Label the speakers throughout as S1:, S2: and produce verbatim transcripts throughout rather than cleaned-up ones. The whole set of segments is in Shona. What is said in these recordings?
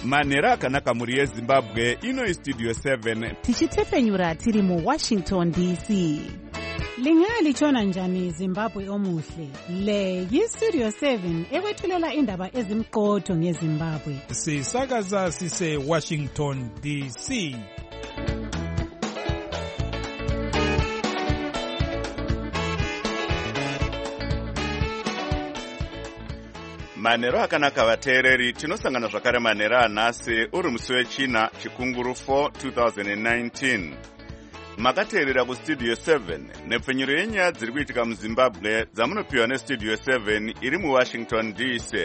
S1: manhero akanaka mhuri yezimbabwe. Ino istudio seven
S2: tichitepfenyura tiri muwashington D C.
S3: Lingalitshona njani Zimbabwe omuhle? Le yistudio seven ekwethulela indaba ezimqotho ngeZimbabwe.
S4: Sisakaza sise Washington D C.
S1: manhero akanaka vateereri. Tinosangana zvakare manhero anhasi uri musi wechina chikunguru four twenty nineteen. Makateerera kustudio seven nepfenyuro yenyaya dziri kuitika muzimbabwe dzamunopiwa nestudio seven iri muwashington D C.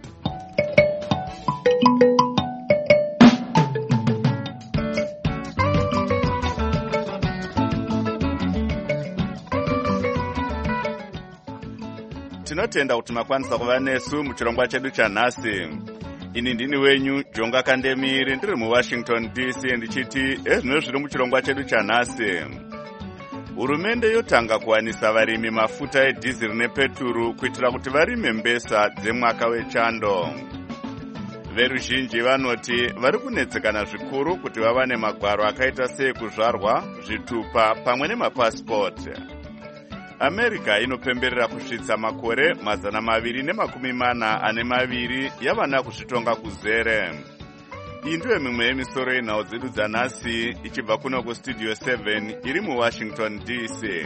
S1: Tinotenda kuti makwanisa kuva nesu muchirongwa chedu chanhasi. Ini ndini wenyu Jonga Kandemiri ndiri muwashington D C ndichiti ezvino zviri muchirongwa chedu chanhasi. Hurumende yotanga kuwanisa varimi mafuta edhiziri nepeturu kuitira kuti varime mbesa dzemwaka wechando. Veruzhinji vanoti vari kunetsekana zvikuru kuti vawane magwaro akaita seekuzvarwa, zvitupa pamwe nemapasipoti. America inopemberera kusvitsa makore mazana maviri nemakumi mana ane maviri yavana kuzvitonga kuzere. Iyi ndiyo mimwe yemisoro yenhau dzedu dzanhasi ichibva kuno kustudio seven iri muwashington D C.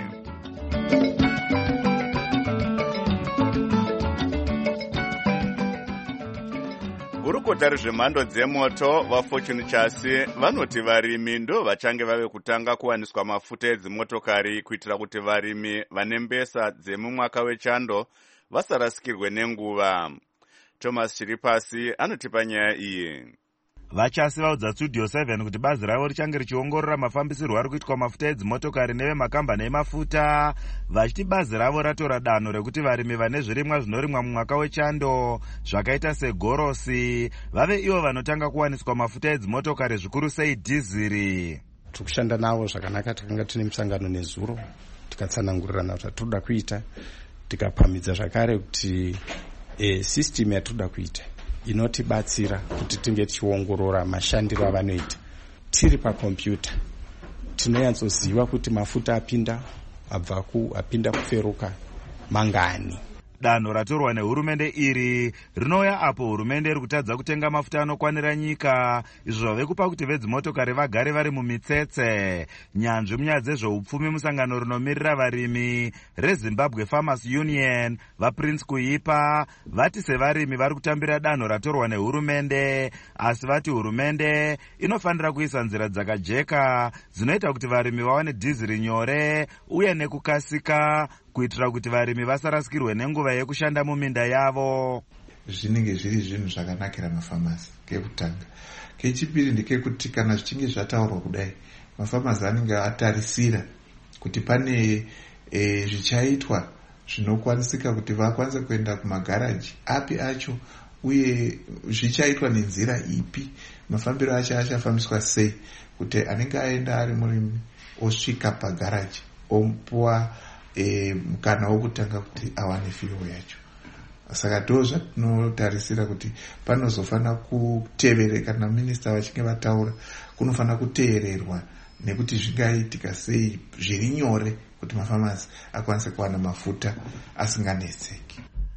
S1: Gurukota rezvemhando dzemoto vaFortune Chassis vanoti varimi ndo vachange vave kutanga kuwaniswa mafuta edzimotokari kuitira kuti varimi vane mbesa dzemumwaka wechando vasarasikirwe nenguva. Thomas Chiripasi anotipa nyaya iyi.
S5: Vachasi vaudza Studio seven kuti bazi ravo richange richiongorora mafambisirwo ari kuitwa mafuta edzimotokari nevemakambani emafuta, vachiti bazi ravo ratora danho rekuti varimi vane zvirimwa zvinorimwa mumwaka wechando zvakaita segorosi vave ivo vanotanga kuwaniswa mafuta edzimotokari zvikuru sei dhiziri.
S6: Tikushanda navo zvakanaka. Takanga tine musangano nezuro tikatsanangurirana kuti tinoda kuita, tikapamidza zvakare kuti e, system yatoda kuita inotibatsira kuti tinge tichiongorora mashandiro avanoita tiri pakompyuta. Tinoyanzoziva kuti mafuta apinda abva ku apinda kuferuka mangani.
S5: Danho ratorwa nehurumende iri rinouya apo hurumende iri kutadza kutenga mafuta anokwanira nyika, izvo zvave kupa kuti vedzimotokari vagare vari mumitsetse. Nyanzvi munyaya dzezveupfumi musangano rinomirira varimi reZimbabwe Farmers Union vaPrince Kuipa vati sevarimi vari kutambira danho ratorwa nehurumende, asi vati hurumende inofanira kuisa nzira dzakajeka dzinoita kuti varimi vawane dhiziri nyore uye nekukasika kuitira kuti varimi vasarasikirwe nenguva yekushanda muminda yavo.
S7: Zvinenge zviri zvinhu zvakanakira mafamasi. Kekutanga, kechipiri ndekekuti kana zvichinge zvataurwa kudai mafamasi anenge atarisira kuti pane e, zvichaitwa zvinokwanisika kuti vakwanise kuenda kumagaraji api acho uye zvichaitwa nenzira ipi, mafambiro acho achafambiswa sei kuti anenge aenda ari murimi osvika pagaraji opuwa E, mukana wokutanga kuti awane fuel yacho. Saka ndo zvatinotarisira kuti panozofana kutevereka kana minista vachinge vataura kunofana kuteererwa nekuti zvingaitika sei zviri nyore kuti mafamasi akwanise kuwana mafuta asinganetseki.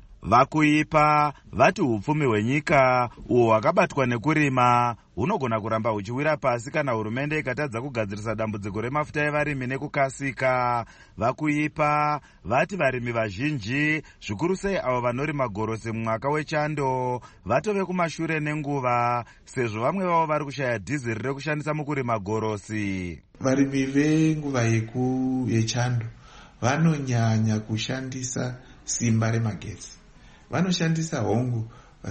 S5: Vakuipa vati upfumi hwenyika uho hwakabatwa nekurima hunogona kuramba huchiwira pasi kana hurumende ikatadza kugadzirisa dambudziko remafuta evarimi nekukasika. Vakuipa vati varimi vazhinji zvikuru sei avo vanorima gorosi mumwaka wechando vatove kumashure nenguva sezvo vamwe vavo vari kushaya dhiziri rekushandisa mukurima gorosi.
S7: Varimi venguva yeku yechando vanonyanya kushandisa simba remagetsi. Vanoshandisa hongu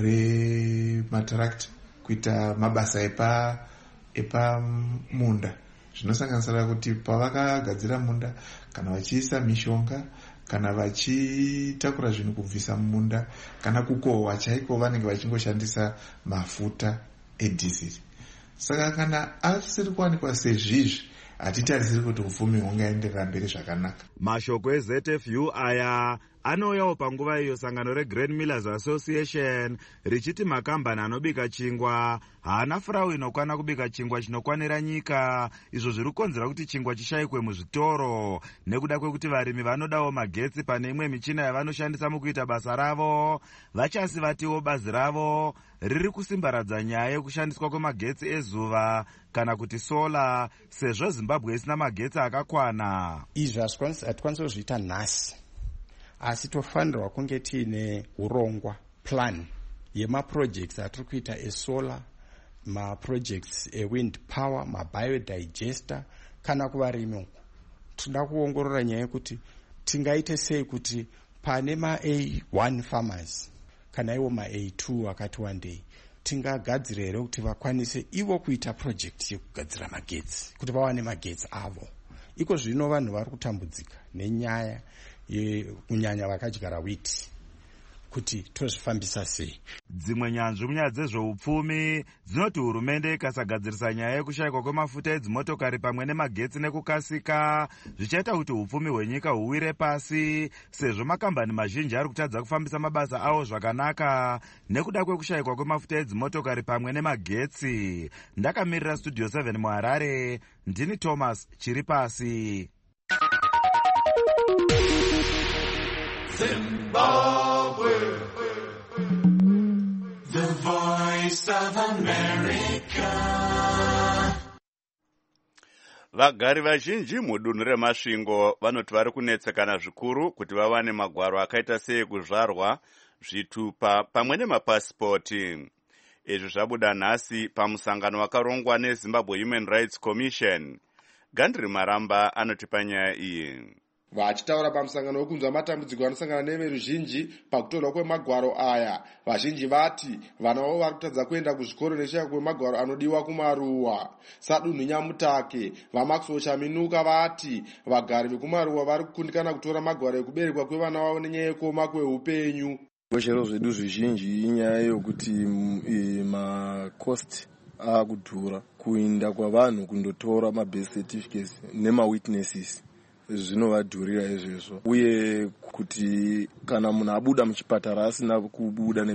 S7: rematarakta kuita mabasa epa epa munda, zvinosanganisira kuti pavakagadzira munda kana vachiisa mishonga kana vachitakura zvinhu kubvisa mumunda kana kukohwa chaiko vanenge vachingoshandisa mafuta edhiziri. Saka kana asiri kuwanikwa sezvizvi hatitarisiri kuti upfumi hungaenderera mberi zvakanaka.
S5: Mashoko eZ F U aya anouyawo panguva iyo sangano reGrain Millers Association richiti makambani anobika chingwa haana furau inokwana kubika chingwa chinokwanira nyika, izvo zviri kukonzera kuti chingwa chishayikwe muzvitoro nekuda kwekuti varimi vanodawo magetsi pane imwe michina yavanoshandisa mukuita basa ravo. Vachasi vatiwo bazi ravo riri kusimbaradza nyaya yekushandiswa kwemagetsi ezuva kana kuti sola, sezvo Zimbabwe isina magetsi akakwana.
S6: Izvi hatikwanisi kuzviita nhasi, asi tofanirwa kunge tiine urongwa plan yemaprojects atiri kuita esolar, maprojects ewind power, mabiodigester. Kana kuvarimi uku tinoda kuongorora nyaya yekuti tingaite sei kuti pane ma-A one farmers kana iwo ma-A two akati wandei tingagadzira here kuti vakwanise ivo kuita project yekugadzira magetsi kuti vawane magetsi avo. Iko zvino vanhu vari kutambudzika nenyaya yekunyanya vakadyara wheat kuti tozvifambisa sei.
S5: Dzimwe nyanzvi munyaya dzezveupfumi dzinoti hurumende ikasagadzirisa nyaya yekushayikwa kwemafuta edzimotokari pamwe nemagetsi nekukasika zvichaita kuti upfumi hwenyika huwire pasi, sezvo makambani mazhinji ari kutadza kufambisa mabasa awo zvakanaka nekuda kwekushayikwa kwemafuta edzimotokari pamwe nemagetsi. Ndakamirira Studio seven muHarare, ndini Thomas Chiripasi.
S8: Zimbabwe, the voice of America.
S1: Vagari vazhinji mudunhu reMasvingo vanoti vari kunetsekana zvikuru kuti vawane magwaro akaita seekuzvarwa, zvitupa pamwe nemapasipoti. Izvi zvabuda nhasi pamusangano wakarongwa neZimbabwe Human Rights Commission. Gandri Maramba anotipa nyaya iyi.
S9: Vachitaura pamusangano wekunzwa matambudziko anosangana neveruzhinji pakutorwa kwemagwaro aya, vazhinji vati vana vavo vari kutadza kuenda kuzvikoro neshaya kwemagwaro anodiwa kumaruwa. Sadunhu Nyamutake vaMaxwell Chaminuka vati vagari vekumaruwa vari kukundikana kutora magwaro ekuberekwa kwevana vavo nenyaya yekuoma kweupenyu.
S10: Zviro zvedu zvizhinji inyaya yokuti macost akudhura kuinda kwavanhu kundotora mabirth certificates nemawitnesses zvinovadhurira izvezvo, uye kuti kana munhu abuda muchipatara asina kubuda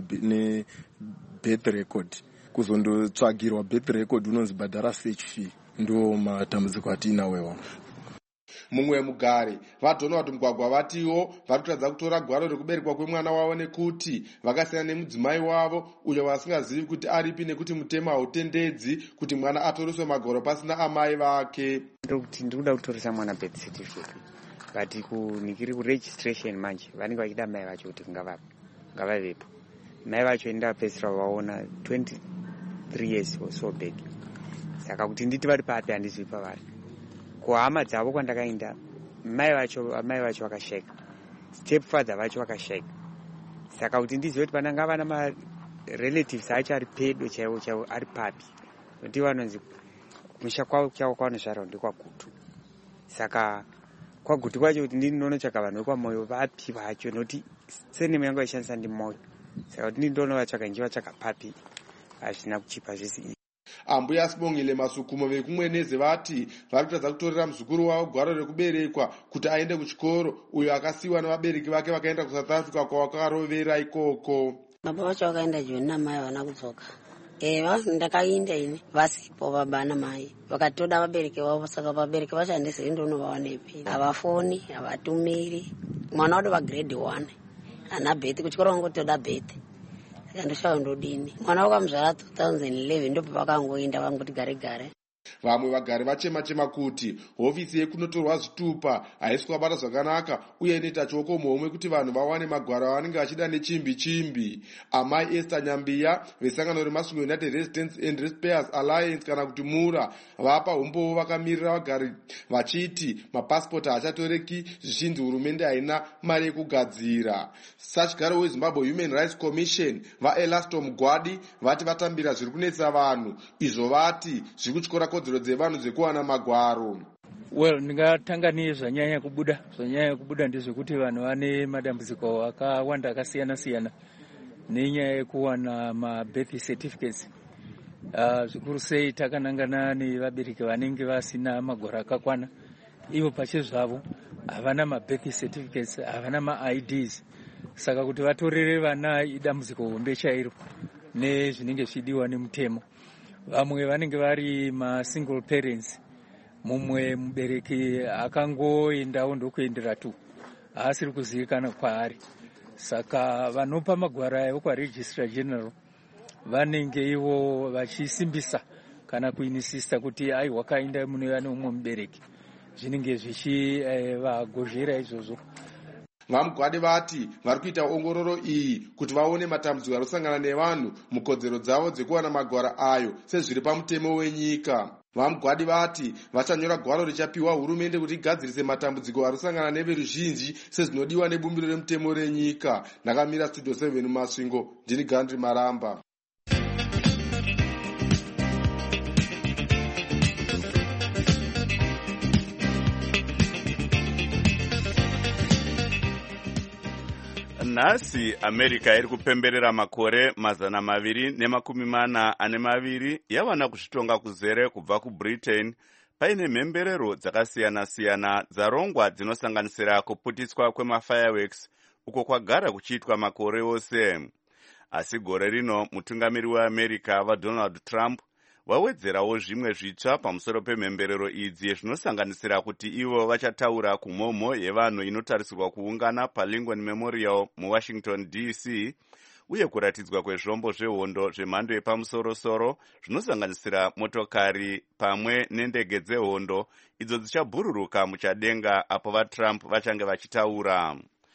S10: nebirth record kuzondotsvagirwa birth record unonzi bhadhara search fee. Ndo matambudziko atiinawewo.
S9: Mumwe mugari vadhona kuti mugwagwa vatiwo vari kutadza kutora gwaro rekuberekwa kwemwana wavo nekuti vakasiyana nemudzimai wavo uyo vasingazivi kuti aripi nekuti mutemo hautendedzi kuti mwana atoreswe magwaro pasina amai vake.
S11: Ndokuti ndikuda kutoresa mwana birth certificate, but kunikiri kuregistration manje vanenge vachida mai vacho kuti ngavavepo. Mai vacho ndapedzisira vaona twenty-three years or so back. Saka kuti nditi vari papi handizivi pavari. Kuhama dzavo kwandakaenda mai vacho amai vacho vakasheka, stepfather vacho vakasheka. Saka kuti ndizive kuti pananga vana ma relatives acho ari pedo chaivo chaivo ari papi, kuti vanonzi musha kwavo chavo kwavanozvarwa ndekwagutu. Saka kwagutu kwacho kuti ndinonotsvaka vanhu vekwamoyo vapi vacho, nokuti senemu yangu vaishandisa ndimoyo. Saka kuti ndinonovatsvaka njivatsvaka papi hazvina kuchipa zvisi.
S9: Ambuya Sibongile Masukumo vekumweneze vati vari kutadza kutorera muzukuru wavo gwaro rekuberekwa kuti aende kuchikoro, uyo akasiyiwa nevabereki vake vakaenda kuSouth Africa kwavakarovera ikoko.
S12: Baba vacho vakaenda Joni namai havana kudzoka. Eva ndakainda ini vasipo baba namai vakatoda vabereki vavo, saka vabereki vacho handisivi ndonovaonepi, havafoni havatumiri. Mwana wado vagrade one hana bheti, kuchikoro vangotoda bheti. Ndoshawa ndodini mwana wakamuzvara two thousand eleven ndopa vakangoenda vangoti gare gare.
S9: Vamwe vagari vachema chema kuti hofisi yekunotorwa zvitupa haisi kubata zvakanaka uye inoita choko muhomwe kuti vanhu vawane magwaro avanenge vachida nechimbi chimbi. Amai Esther Nyambiya vesangano reMasvingo United Residents and Ratepayers Alliance kana kuti Mura vapa umbowo vakamirira vagari vachiti mapasipoti hachatoreki zvichinzi hurumende haina mari yekugadzira. Sachigaro weZimbabwe Human Rights Commission vaElasto Mugwadi vati vatambira zviri kunetsa vanhu, izvo vati zviri kutyora kodzero dzevanhu dzekuwana magwaro.
S13: Well, ndingatanga nezvanyanya kubuda zvanyanya kubuda ndezvekuti vanhu vane madambudziko akawanda akasiyana siyana nenyaya yekuwana mabirth certificates. Uh, zvikuru sei takanangana nevabereki vanenge vasina magwaro akakwana, ivo pachezvavo havana mabirth certificates, havana ma-I Ds. Saka kuti vatorere vana idambudziko hombe chairo nezvinenge zvidiwa nemutemo. Vamwe vanenge vari ma-single parents, mumwe mubereki akangoendawo ndokuendera tu, haasiri kuzivikanwa kwaari. Saka vanopa magwara avo kwaregistrar general vanenge ivo vachisimbisa kana kuinisisa kuti ai wakaenda mune vane umwe mubereki, zvinenge zvichivagozhera eh, izvozvo.
S9: Vamugwadi vati vari kuita ongororo iyi kuti vaone matambudziko ari kusangana nevanhu mukodzero dzavo dzekuwana magwara ayo sezviri pamutemo wenyika. Vamugwadi vati vachanyora gwaro richapiwa hurumende kuti igadzirise matambudziko ari kusangana neveruzhinji sezvinodiwa nebumbiro remutemo renyika. Ndakamira studio seven mumasvingo, ndini Gandri Maramba.
S1: Nhasi America iri kupemberera makore mazana maviri nemakumi mana ane maviri yawana kuzvitonga kuzere kubva kuBritain paine mhemberero dzakasiyana-siyana dzarongwa dzinosanganisira kuputiswa kwemafireworks uko kwagara kuchiitwa makore ose. Asi gore rino mutungamiri weAmerica vaDonald Trump wawedzerawo zvimwe zvitsva pamusoro pemhemberero idzi zvinosanganisira kuti ivo vachataura kumhomho yevanhu inotarisirwa kuungana paLincoln Memorial muWashington D C uye kuratidzwa kwezvombo zvehondo zvemhando yepamusoro-soro zvinosanganisira motokari pamwe nendege dzehondo idzo dzichabhururuka muchadenga apo vaTrump vachange vachitaura.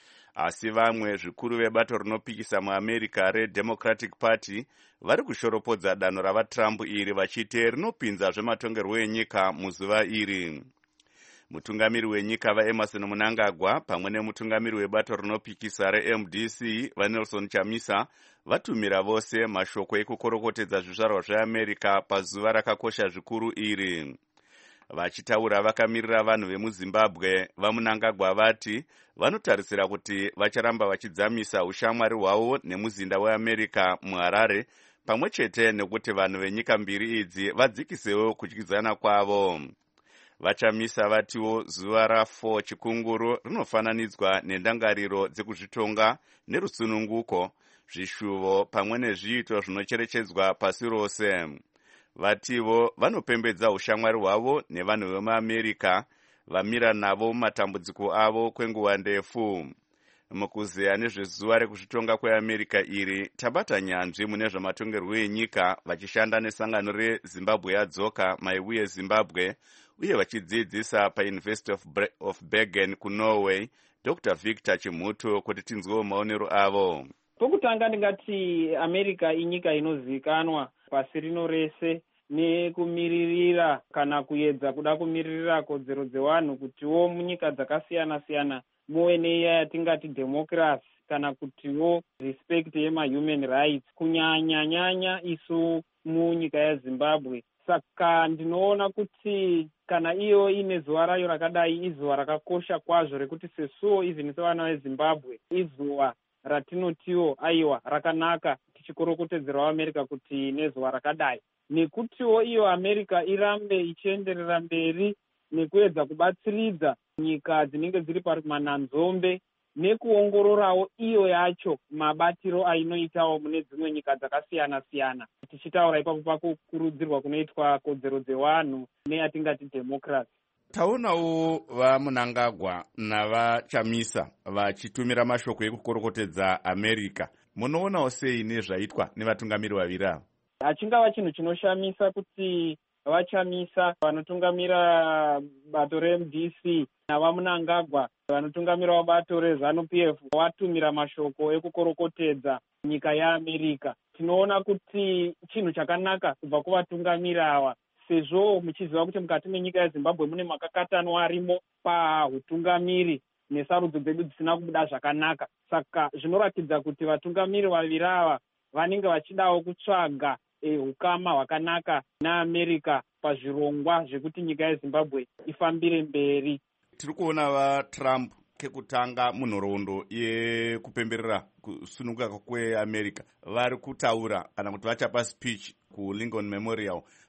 S1: Asi vamwe zvikuru vebato rinopikisa muAmerica reDemocratic Party vari kushoropodza danho ravaTrump iri vachiti rinopinza zvematongerwo enyika muzuva iri. Mutungamiri wenyika vaEmerson Mnangagwa pamwe nemutungamiri webato rinopikisa reM D C vaNelson Chamisa vatumira vose mashoko ekukorokotedza zvizvarwa zveAmerica pazuva rakakosha zvikuru iri. Vachitaura vakamirira vanhu vemuZimbabwe, vaMnangagwa vati vanotarisira kuti vacharamba vachidzamisa ushamwari hwavo nemuzinda weAmerica muHarare, pamwe chete nekuti vanhu venyika mbiri idzi vadzikisewo kudyidzana kwavo. Vachamisa vatiwo zuva rafour chikunguru rinofananidzwa nendangariro dzekuzvitonga nerusununguko, zvishuvo pamwe nezviito zvinocherechedzwa pasi rose. Vativo vanopembedza ushamwari hwavo nevanhu vemuAmerica vamira navo mumatambudziko avo kwenguva ndefu. Mukuzeya nezvezuva rekuzvitonga kweAmerica iri tabata nyanzvi mune zvamatongerwo enyika vachishanda nesangano reZimbabwe yadzoka maiuye Zimbabwe uye vachidzidzisa paUniversity of, of Bergen kuNorway Doctor Victor Chimutu kuti tinzwewo maonero avo.
S14: Pokutanga ndingati America inyika inozivikanwa pasi rino rese nekumiririra kana kuedza kuda kumiririra kodzero dzevanhu kutiwo munyika dzakasiyana-siyana muwe neiya yatingati democracy kana kutiwo respect yemahuman rights kunyanya-nyanya isu munyika yeZimbabwe. Saka ndinoona kuti kana iyo ine zuva rayo rakadai izuva rakakosha kwazvo rekuti sesuwo even sevana veZimbabwe izuva ratinotiwo aiwa rakanaka tichikorokotedzera America kuti nezuva rakadai, nekutiwo iyo America irambe ichienderera mberi nekuedza kubatsiridza nyika dzinenge dziri pamananzombe nekuongororawo iyo yacho mabatiro ainoitawo mune dzimwe nyika dzakasiyana-siyana, tichitaura ipapo pakukurudzirwa kunoitwa kodzero dzevanhu neyatingati democracy.
S1: Taunawo vaMnangagwa navachamisa vachitumira mashoko ekukorokotedza America. Munoonawo sei nezvaitwa nevatungamiri vaviri ava?
S14: Hachingava chinhu chinoshamisa kuti vachamisa vanotungamira bato reM D C navaMnangagwa vanotungamira bato reZANU P F vatumira mashoko ekukorokotedza nyika yeAmerica. Tinoona kuti chinhu chakanaka kubva kuvatungamiri ava, sezvo muchiziva kuti mukati menyika yeZimbabwe mune makakatanwa arimo pautungamiri nesarudzo dzedu dzisina kubuda zvakanaka. Saka zvinoratidza kuti vatungamiri vaviri ava vanenge vachidawo kutsvaga hukama hwakanaka naAmerica pazvirongwa zvekuti nyika yeZimbabwe ifambire mberi.
S1: Tiri kuona vaTrump kekutanga munhoroondo yekupemberera kusununguka kweAmerica vari kutaura kana kuti vachapa speech kuLincoln Memorial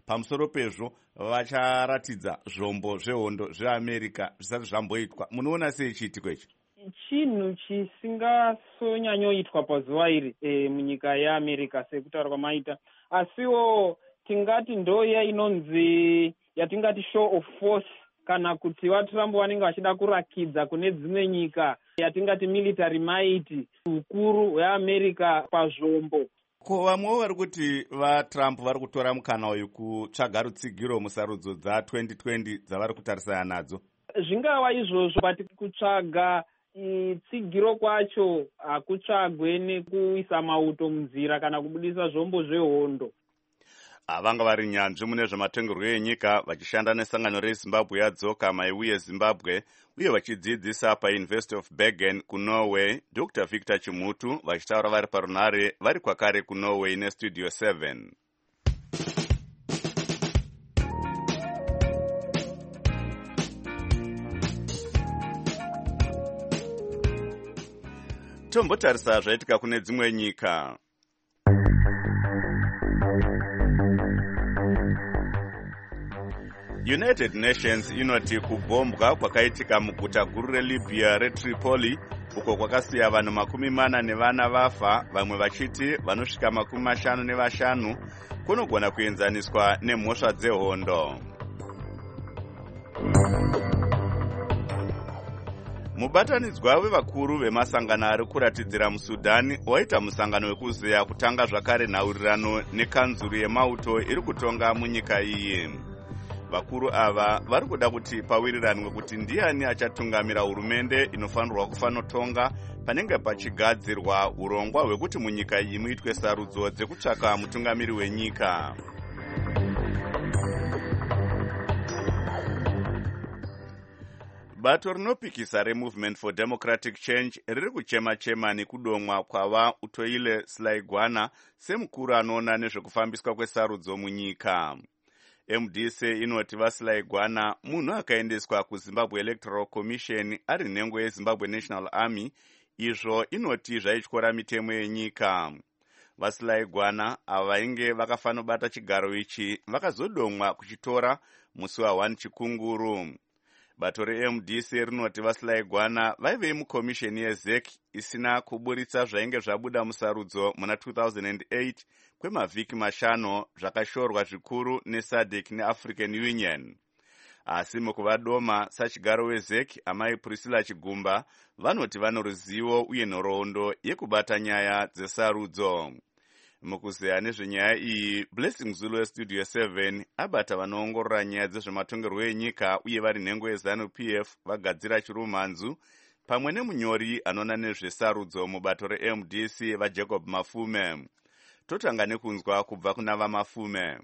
S1: pamusoro pezvo vacharatidza zvombo zvehondo zveamerica zvisati zvamboitwa. Munoona sei chiitiko ichi?
S14: Chinhu chisingasonyanyoitwa pazuva iri e, munyika yeamerica sekutaura kwamaita, asiwo tingati ndoya inonzi yatingati show of force, kana kuti vatrump vanenge vachida kurakidza kune dzimwe nyika yatingati military might, ukuru hweamerica pazvombo.
S1: Ko vamwewo vari kuti vatrump vari kutora mukana uyu kutsvaga rutsigiro musarudzo dza twenty twenty dzavari kutarisana nadzo.
S14: Zvingava izvozvo, bati kutsvaga tsigiro kwacho hakutsvagwe nekuisa mauto munzira kana kubudisa zvombo zvehondo.
S1: Vanga vari nyanzvi mune zvematongerwo enyika vachishanda nesangano rezimbabwe yadzoka maiuye zimbabwe uye vachidzidzisa pauniversity of Bergen kunorway. Dr Victor Chimutu vachitaura vari parunare vari kwakare kunorway nestudio seven. Tombotarisa zvaitika kune dzimwe nyika. United Nations inoti kubombwa kwakaitika muguta guru reLibya reTripoli uko kwakasiya vanhu makumi mana nevana vafa, vamwe vachiti vanosvika makumi mashanu nevashanu, kunogona kuenzaniswa nemhosva dzehondo. Mubatanidzwa wevakuru vemasangano ari kuratidzira muSudani waita musangano wekuzeya kutanga zvakare nhaurirano nekanzuru yemauto iri kutonga munyika iyi. Vakuru ava vari kuda kuti pawiriranwe kuti ndiani achatungamira hurumende inofanirwa kufanotonga panenge pachigadzirwa urongwa hwekuti munyika iyi muitwe sarudzo dzekutsvaka mutungamiri wenyika. Bato rinopikisa reMovement for Democratic Change riri kuchema-chema nekudomwa kwava Utoile Selaigwana semukuru anoona nezvekufambiswa kwesarudzo munyika. M D C inoti vaSelaigwana munhu akaendeswa kuZimbabwe Electoral Commission ari nhengo yeZimbabwe National Army, izvo inoti zvaityora mitemo yenyika. VaSelaigwana ava vainge vakafanobata chigaro ichi vakazodomwa kuchitora musi wa Chikunguru. Bato re-M D C rinoti vaSelaigwana vaive mukomisheni yeZ E C isina kuburitsa zvainge zvabuda musarudzo muna two thousand eight kwemavhiki mashanu zvakashorwa zvikuru neS A D C neAfrican Union. Asi mukuvadoma sachigaro weZ E C, amai Priscilla Chigumba vanoti vano ruzivo uye nhoroondo yekubata nyaya dzesarudzo. Mukuzeya nezvenyaya iyi, Blessing Zulu westudio seven abata vanoongorora nyaya dzezvematongerwo enyika uye vari nhengo yeZanu P F vagadzira chirumanzu, pamwe nemunyori anoona nezvesarudzo mubato re-M D C vaJacob Mafume. Totanga nekunzwa kubva kuna vaMafume.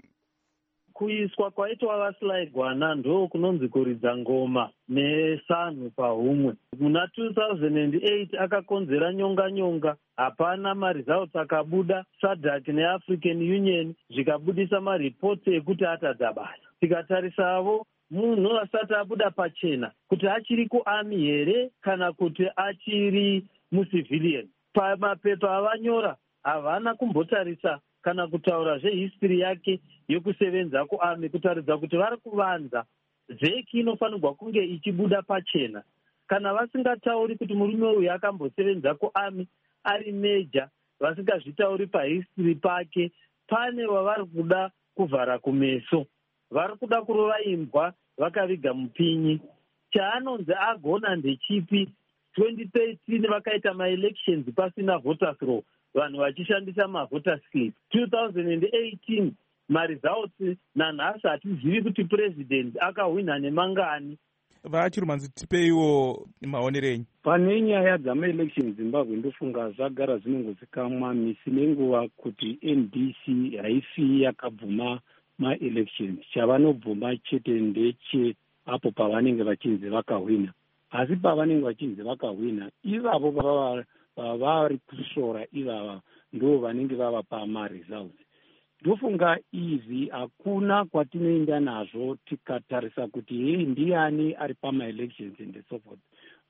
S15: Kuiswa kwaitwa vaSelaigwana ndo kunonzi kuridza ngoma nesanhu pahumwe. Muna two thousand eight akakonzera nyonga-nyonga, hapana maresults akabuda. S A D C neAfrican Union zvikabudisa maripoti ekuti atadza basa. Tikatarisavo munhu asati abuda pachena kuti achiri kuarmy here kana kuti achiri mucivilian. Pamapepa avanyora havana kumbotarisa kana kutaura zvehistory yake yokusevenza kuarmy, kutaridza kuti vari kuvanza. Z E C inofanirwa kunge ichibuda pachena. Kana vasingatauri kuti murume uyu akambosevenza kuarmy ari meja, vasingazvitauri pahistory pake, pane wavari kuda kuvhara kumeso. Vari kuda kurova imbwa vakaviga mupinyi. Chaanonzi agona ndechipi? twenty thirteen vakaita maelections pasina voters roll, vanhu vachishandisa mavoters slip. two thousand eighteen maresults nanhasi hatizivi kuti president akahwina nemangani.
S4: Vachirumanzi tipeiwo maonero enyu.
S16: Pane nyaya dzamaelection Zimbabwe ndofunga zvagara zvinongozikamwa misi nenguva kuti N D C haifi yakabvuma maelections. Chavanobvuma chete ndeche apo pavanenge vachinzi vakahwina. Asi pavanenge vachinzi vakahwina, ivavo vavari kushora ivava ndo vanenge vava pamaresults. Ndofunga izvi hakuna kwatinoenda nazvo tikatarisa kuti hei ndiani ari pamaelections and so forth.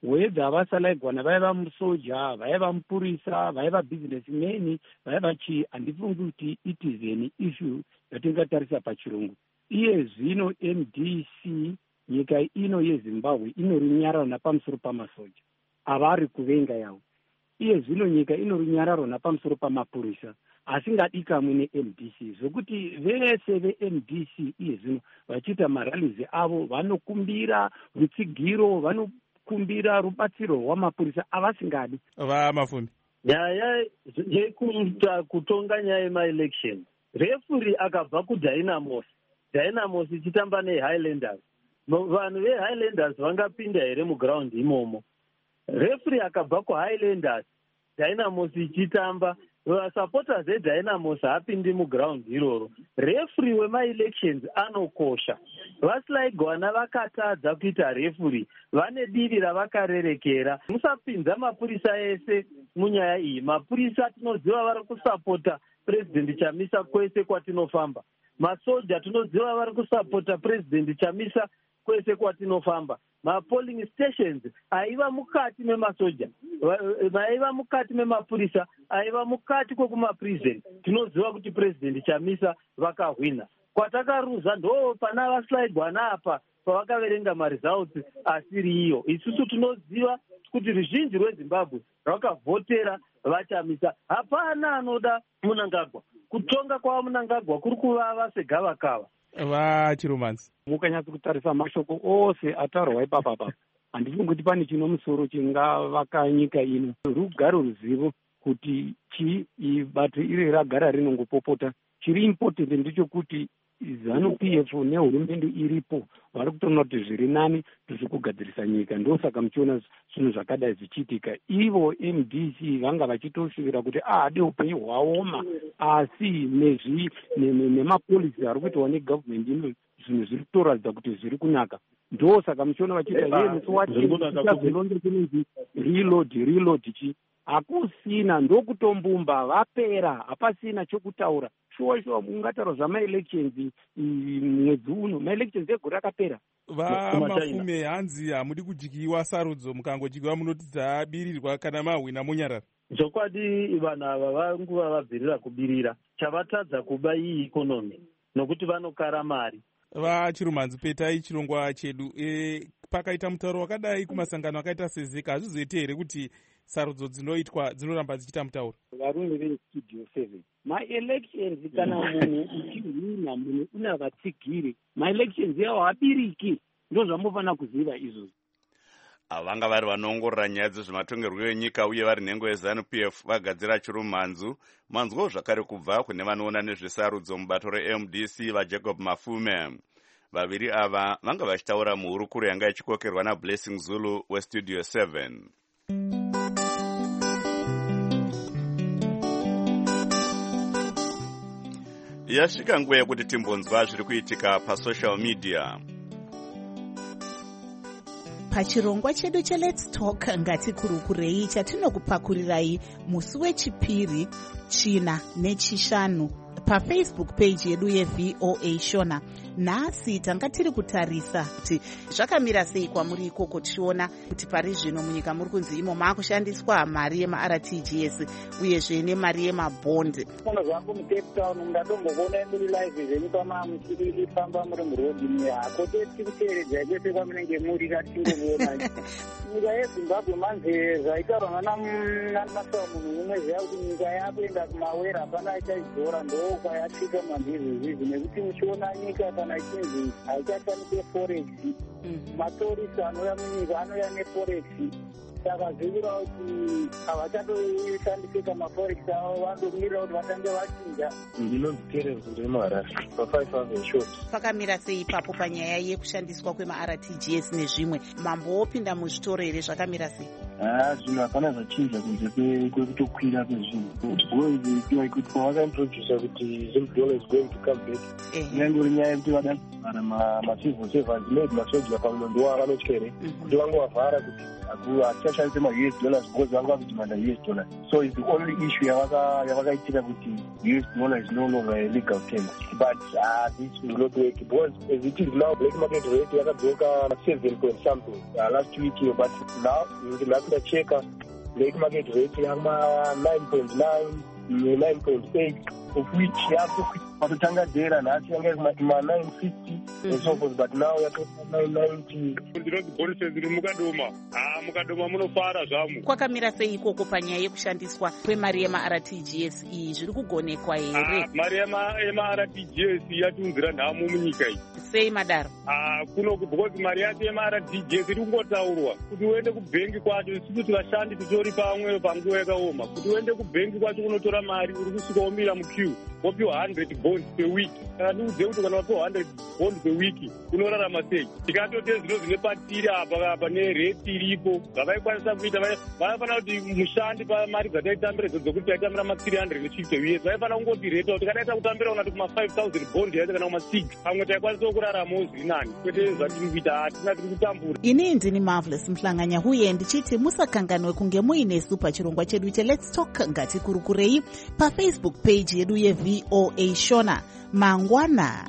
S16: whether vasalaigwana vaiva musoja, vaiva mupurisa, vaiva businessmen, vaiva chii, handifungi kuti it is an issue yatingatarisa pachirungu. Iye zvino M D C nyika ino yeZimbabwe inorinyararo napamusoro pamasoja avari kuvenga yavo. Iye zvino nyika inorinyararo napamusoro pamapurisa asingadi kamwe ne-M D C zvokuti vese ve-M D C iye zvino vachiita maralizi avo vanokumbira rutsigiro, vanokumbira rubatsiro rwamapurisa avasingadi.
S4: Vamafumi
S15: nyaya yekuita kutonga nyaya yemaelection, refuri akabva kudynamos, dynamos ichitamba nehighlanders, vanhu vehighlanders vangapinda here muground imomo. Refuri akabva kuhighlanders, dynamos ichitamba, supporters edynamos haapindi muground iroro. Refuri wemaelections anokosha. Vasalaigwana vakatadza kuita refuri, vane divi ravakarerekera. Musapinza mapurisa ese munyaya iyi. Mapurisa tinoziva vari kusapota president Chamisa kwese kwatinofamba. Masoja tinoziva vari kusapota president Chamisa kwese kwatinofamba. Mapolling stations aiva mukati memasoja, aiva mukati memapurisa, aiva mukati kwekumaprison. Tinoziva kuti president Chamisa vakahwina. Kwatakaruza ndo pana vasalaigwana apa pavakaverenga maresults asiri iyo. Isusu tinoziva kuti ruzhinji rweZimbabwe rwakavhotera vaChamisa. Hapana anoda Mnangagwa. Kutonga kwa Mnangagwa kuri kuvava segavakava.
S4: vaChirumanzi,
S16: mukanyatsa kutarisa mashoko ose ataurwa ipapa apa, handifungi kuti pane chino musoro chingavaka nyika ino. Rugare ruzivo kuti chi bato iri ragara rinongopopota. Chiri important ndechekuti ZANU-P F nehurumende iripo vari kutoona kuti zviri nani tiri kugadzirisa nyika. Ndosaka muchiona zvinhu zvakadai zvichiitika. Ivo M D C vanga vachitosvivira kuti ade upenyu hwaoma, asi nezvi nemapolisi ari kuitwa negovernment ino zvinhu zviri kutoratidza kuti zviri kunaka. Ndosaka muchiona vachiita yemusowatizilonge kunonzi reload reload chi hakusina ndokutombumba vapera, hapasina chokutaura. Shuwa shuwa ungataura zvamaelections mwedzi uno, maelections egore akapera.
S4: Vamafume hanzi hamudi kujikiwa sarudzo, mukangojikiwa munoti dzabirirwa kana mahwina munyarara.
S15: Zvokwadi vanhu ava vanguva vabvirira kubirira. Chavatadza kuba iyi ikonomi nokuti vanokara mari.
S4: VaChirumanzi, petai chirongwa chedu. E, pakaita mutauro wakadai kumasangano akaita sezeka, hazvizoite here kuti sarudzo dzinoitwa dzinoramba dzichiita mutauro?
S16: Varume vestudio seven, maelections kana munhu uchihwina, munhu una vatsigiri, maelections yawo habiriki. Ndo zvamufanira kuziva izvozvo.
S1: Vanga vari vanoongorora nyaya dzezvematongerwo enyika uye vari nhengo yeZANU-P F vagadzira Chirumanzu. Manzwawo zvakare kubva kune vanoona nezvesarudzo mubato re-M D C vaJacob Mafume. Vaviri ava vanga vachitaura muhurukuro yanga ichikokerwa naBlessing Zulu weStudio seven. Yasvika nguva yekuti timbonzwa zviri kuitika pasocial media.
S2: Pachirongwa chedu cheLet's Talk ngatikurukurei chatinokupakurirai musi wechipiri, china nechishanu pafacebook page yedu yeV O A Shona. Nhasi tanga tiri kutarisa kuti zvakamira sei kwamuri ikoko, tichiona kuti pari zvino munyika muri kunzi imo maakushandiswa mari yema-R T G S uyezve nemari yemabhondi.
S17: Kono zvangu muCape Town ndatomboona muri live zvenyu pamafamba muri murodhi muyako tikuteeredzai kwese kwamunenge muri katingoona. Nyika yeZimbabwe manze zvaitaurwa namasawa munhu umwe zviya kuti nyika yakuenda kumawera hapana ichaizora ndokwayasvika manzizvizvi, nekuti muchiona nyika kana ichinzi haichashandise forex, matorisi anouya munyika anouya neforex. Saka zvirira kuti havachatoshandise kamaforex avo, vandomirira kuti vatange vachinja.
S10: Ndinonzi Terence Remara pa-five thousand short.
S2: Pakamira sei ipapo panyaya yekushandiswa kwema-R T G S nezvimwe? Mambo wopinda muzvitoro here, zvakamira sei?
S10: Ah, zvinhu hapana zvachinja kunze kwekutokwira kwezvinhu. Because like kuti pavakaintrodusa kuti Zim dollar is going to come back. Nyangori nyaya yekuti vadavhara ma-civil servants made masoja pamwe ndo vanotyere kuti vangovavhara kuti
S18: hatichashandise ma-U S dollars because vanga vakutimanda U S dollar. So it's the only issue yavakaitika kuti U S dollar is no longer a legal term. But uh, this will not work because as it is now, black market rate yakadzoka seven point something uh, last week here, but now ndinakuda cheka black market rate yama nine point nine, nine point eight, of which yapo patotanga dera nhasi yanga ma nine fifty and so forth, but now yatoka nine ninety.
S19: Ndinoti bonuses iri mukadoma. Ah, mukadoma munofara zvamu.
S2: Kwakamira sei ikoko panyaya yekushandiswa kwemari yema-R T G S iyi zviri kugonekwa here?
S19: Ah, mari yema-R T G S yatiunzira nhamo munyika iyi.
S2: Sei madaro?
S19: Ah, kuno because mari yacho yema-R T G S iri kungotaurwa kuti uende kubhengi kwacho, isusu tivashandi titori pamwe panguva yakaoma. Kuti uende kubhengi kwacho kunotora mari uri kusvika womira muqueue wopiwa one hundred bonds per week. Kana ndiudze kuti kana wapiwa one hundred bonds per week unorarama sei? Tikatote zvino zvine patiri apa apa nereti iripo zvavaikwanisa kuita, vaifanira kuti mushandi pamari dzataitambira idzo dzokuti taitambira ma three hundred fifty years vaifana kungoti reta kuti kana taita kutambira unati kuma five thousand bond yacho kana kuma six pamwe taikwanisa kuraramawo zviri nani, kwete zvatiri kuita hatina tiri kutambura.
S2: Ini ndini Marvelous Mhlanganya uye ndichiti musakanganwe kunge muinesu pachirongwa chedu che Let's Talk ngatikurukurei paFacebook page yedu ye V O A Shona mangwana.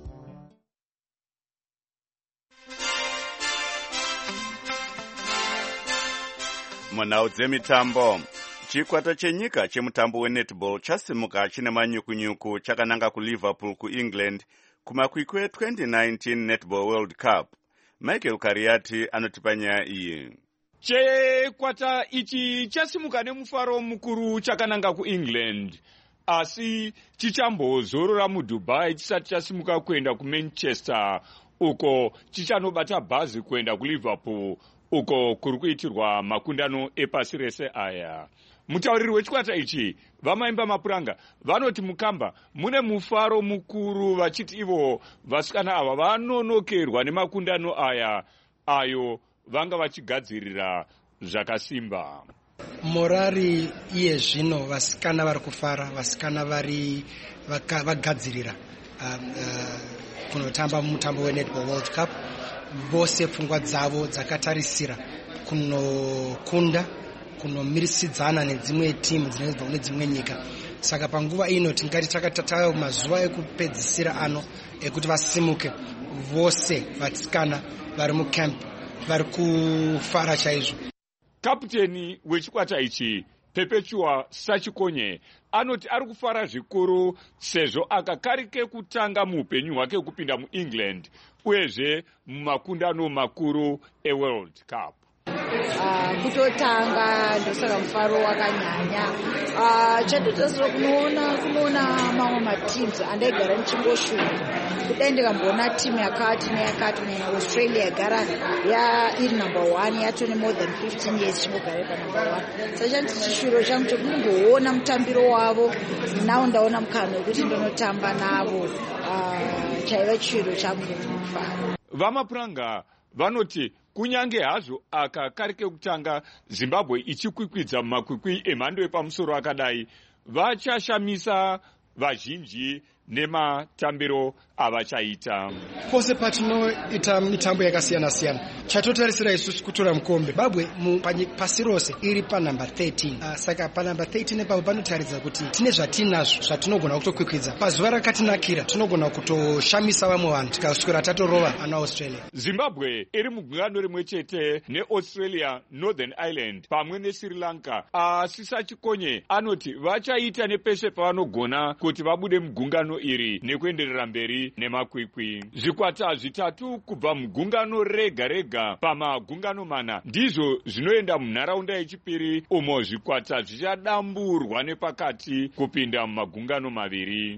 S1: Munhau dzemitambo, chikwata chenyika chemutambo wenetball chasimuka chine manyukunyuku chakananga kuLiverpool kuEngland kumakwikwi e-twenty nineteen Netball World Cup. Michael Kariati anotipa nyaya iyi.
S20: Chikwata ichi chasimuka nemufaro mukuru chakananga kuEngland, asi chichambozorora muDubai chisati chasimuka kuenda kuManchester, uko chichanobata bhazi kuenda kuLiverpool, uko kuri kuitirwa makundano epasi rese aya. Mutauriri wechikwata ichi vamaimba mapuranga vanoti mukamba mune mufaro mukuru vachiti ivo vasikana ava vanonokerwa nemakundano aya ayo vanga vachigadzirira zvakasimba.
S21: Morari iye zvino vasikana vari kufara, vasikana vari vagadzirira um, uh, kunotamba mutambo weNetball World Cup. Vose pfungwa dzavo dzakatarisira kunokunda, kunomirisidzana nedzimwe timu dzinobva kune dzimwe nyika. Saka panguva ino tingati takatatayo mazuva ekupedzisira ano ekuti vasimuke vose vasikana vari mucamp vari kufara chaizvo.
S20: Kapteni wechikwata ichi Perpetua Sachikonye anoti ari kufara zvikuru sezvo akakarike kutanga muupenyu hwake kupinda muEngland uyezve mumakundano makuru eWorld Cup.
S22: Uh, kutotanga ndosaka mufaro wakanyanya. Uh, chatotosira kunoona kunoona mamwe mateams andaigara ndichingoshuva kudai ndikambona timu yakati neyakati kunyanya Australia yagara ya iri number one yacho ne more than fifteen years chimbogara pa number one. Saka chishuro changu chokungoona mutambiro wavo nawo ndaona mukana wekuti ndinotamba navo. Uh, chaiva chiro changu ndinofara.
S20: Vamapuranga vanoti kunyange hazvo akakarike kutanga Zimbabwe ichikwikwidza mumakwikwi emhando yepamusoro akadai, vachashamisa vazhinji nematambiro avachaita.
S21: Pose patinoita mitambo yakasiyana siyana, chatotarisira isusu kutora mukombe. Zimbabwe pasi rose iri panumber thirteen. Uh, saka panumber thirteen epapo panotaridza kuti tine zvatinazvo zvatinogona kutokwikwidza. Pazuva rakatinakira tinogona kutoshamisa vamwe vanhu tikaswera tatorova ana Australia.
S20: Zimbabwe iri mugungano rimwe chete neAustralia, Northern Ireland pamwe neSri Lanka. Asi Sachikonye anoti vachaita nepese pavanogona kuti vabude mugungano iri nekuenderera mberi nemakwikwi. Zvikwata zvitatu kubva mugungano rega rega pamagungano mana ndizvo zvinoenda munharaunda yechipiri, umo zvikwata zvichadamburwa nepakati kupinda mumagungano maviri.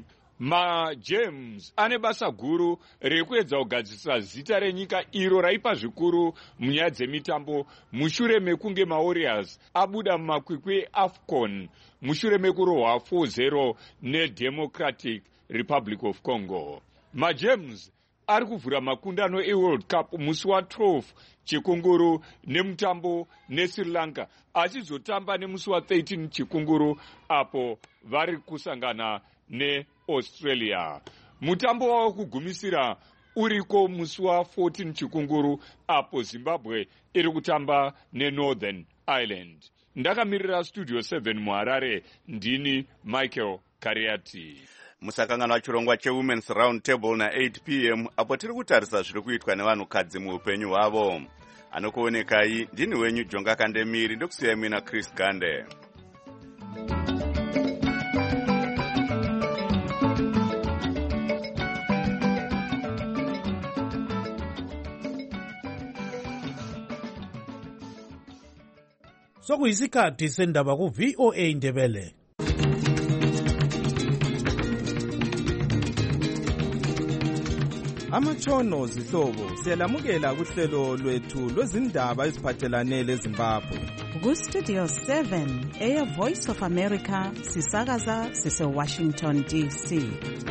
S20: MaGems ane basa guru rekuedza kugadzirisa zita renyika iro raipa zvikuru munyaya dzemitambo mushure mekunge maWarriors abuda mumakwikwi eAFCON mushure mekurohwa four zero neDemocratic Republic of Congo. MaGems ari kuvhura makundano eWorld Cup musi wa12 chikunguru nemutambo neSri Lanka, achizotamba nemusi wa13 chikunguru apo vari kusangana neAustralia. Mutambo wavo kugumisira uriko musi wa14 chikunguru apo Zimbabwe iri kutamba neNorthern Ireland. Ndakamirira Studio seven muHarare, ndini Michael Kariati.
S1: Musakangana wachirongwa cheWomen's Round Table na eight p m apo tiri kutarisa zviri kuitwa nevanhukadzi muupenyu hwavo. Anokuonekai ndini wenyu Jonga Kandemiri, ndokusiyai mina Chris Gande.
S3: Sokuyisikhathi sendaba ku V O A Ndebele.
S7: Amatshono zihlobo siyalamukela kuhlelo lwethu lwezindaba eziphathelane leZimbabwe.
S2: Ku Studio seven eya Voice of America sisakaza sise Washington D C.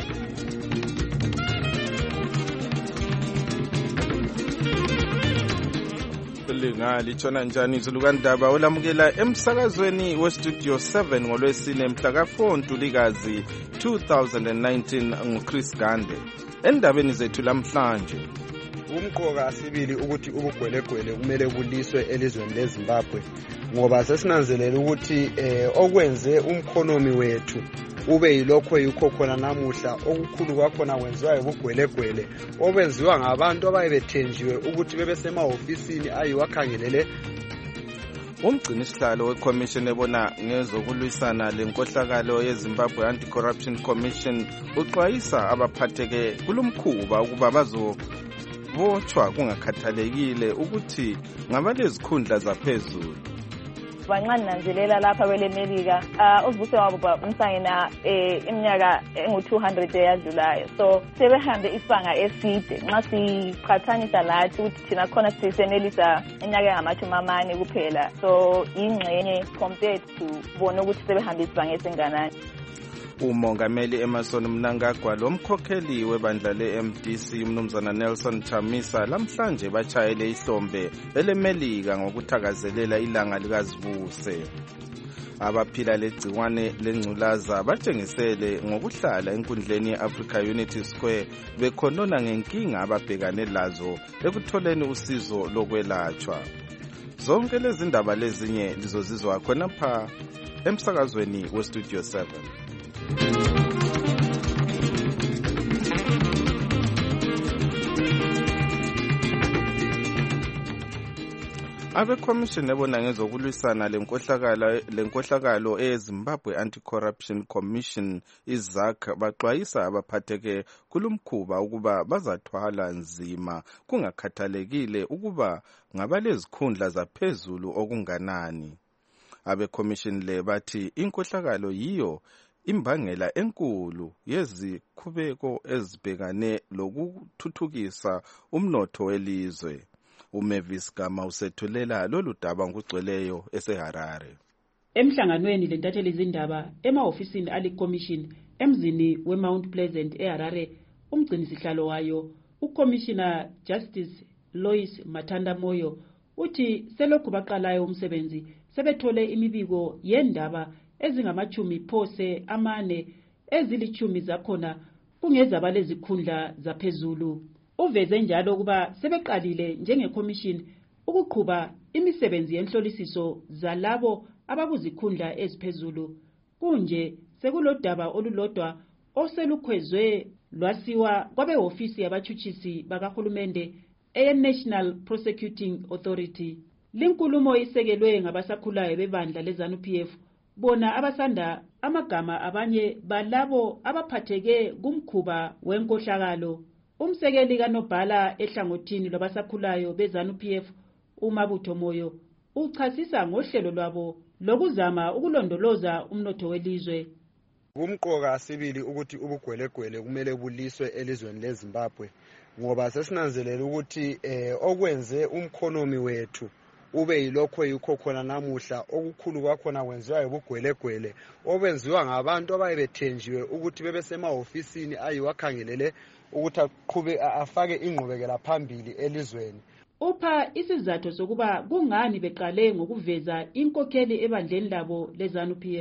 S7: Linga litshona njani izulukandaba olamukela emsakazweni we Studio seven ngolwesine mhla ka four Ntulikazi two thousand nineteen nguChris Gande. Endabeni zethu lamhlanje,
S23: umqoka asibili ukuthi ubugwelegwele kumele kuliswe elizweni leZimbabwe ngoba sesinanzelela ukuthi eh, okwenze umkhonomi wethu ube yilokho yikho khona namuhla okukhulu kwakhona kwenziwa ubugwelegwele obenziwa ngabantu abayebethenjiwe ukuthi bebe semahofisini ayiwakhangelele.
S7: Umgcini sihlalo weCommission ebona ngezokulwisana lenkohlakalo yeZimbabwe Anti-Corruption Commission uxwayisa abaphatheke kulomkhuba ukuba bazobotshwa kungakhathalekile ukuthi ngabalezikhundla zaphezulu.
S24: Bancane nanzelela lapha kwelemelika uzibuse wabo umsangena iminyaka engu two hundred eyadlulayo, so sebehambe isibanga eside nxa siqhathanisa lathi ukuthi thina khona sisenelisa iminyaka engamashumi amane kuphela, so ingxenye compared to bona ukuthi sebehambe isibanga esinganani.
S7: Umongameli Emerson Mnangagwa lomkhokheli webandla le-M D C umnumzana Nelson Chamisa lamhlanje bachayele ihlombe elemelika ngokuthakazelela ilanga likazibuse. Abaphila legciwane lengculaza batshengisele ngokuhlala enkundleni ye-Africa Unity Square bekhonona ngenkinga ababhekane lazo ekutholeni usizo lokwelatshwa. Zonke lezi ndaba lezinye lizozizwa khonapha emsakazweni we Studio seven. Abekhomishini ebona ngezokulwisana lenkohlakalo lenkohlakalo eZimbabwe Anti-Corruption Commission izak baxwayisa abaphatheke kulumkhuba ukuba bazathwala nzima kungakhathalekile ukuba ngabalezikhundla zaphezulu okunganani. Abekhomishini le bathi inkohlakalo yiyo imbangela enkulu yezikhubeko ezibhekane lokuthuthukisa umnotho welizwe. uMavis Gama usethulela lolu daba ngugcweleyo eseHarare.
S25: Emhlanganweni lentatheli izindaba emahofisini aliCommission emzini weMount Pleasant eHarare, umgcini sihlalo wayo uCommissioner Justice Lois Mathanda Moyo uthi selokhu baqalayo umsebenzi sebethole imibiko yendaba ezingamachumi phose amane ezilichumi zakhona kungezaba lezikhundla zaphezulu. Uveze njalo ukuba sebeqalile njengeCommission ukuqhuba imisebenzi yenhlolisiso zalabo abakuzikhundla eziphezulu. Kunje sekulodaba olulodwa oselukhwezwe lwasiwa kwabehofisi yabachutshisi bakahulumende eNational Prosecuting Authority. Linkulumo isekelwe ngabasakhulayo bebandla leZANU P F bona abasanda amagama abanye balabo abaphatheke kumkhuba wenkohlakalo. Umsekeli kaNobhala ehlangothini lwabasakhulayo beZANU P F uMabutho Moyo uchasisa ngohlelo lwabo lokuzama ukulondoloza umnotho welizwe.
S23: Umqoka asibili ukuthi ubugwelegwele kumele buliswe elizweni leZimbabwe ngoba sesinanzelela ukuthi eh, okwenze umkhonomi wethu ube yilokho yikho khona namuhla okukhulu kwakhona kwenziwa ubugwelegwele obenziwa ngabantu abayebethenjiwe ukuthi bebe semahofisini ayiwakhangelele ukuthi aqhube afake ingqubekela phambili elizweni.
S25: Upha isizathu sokuba kungani beqale ngokuveza inkokheli ebandleni labo leZANU P F.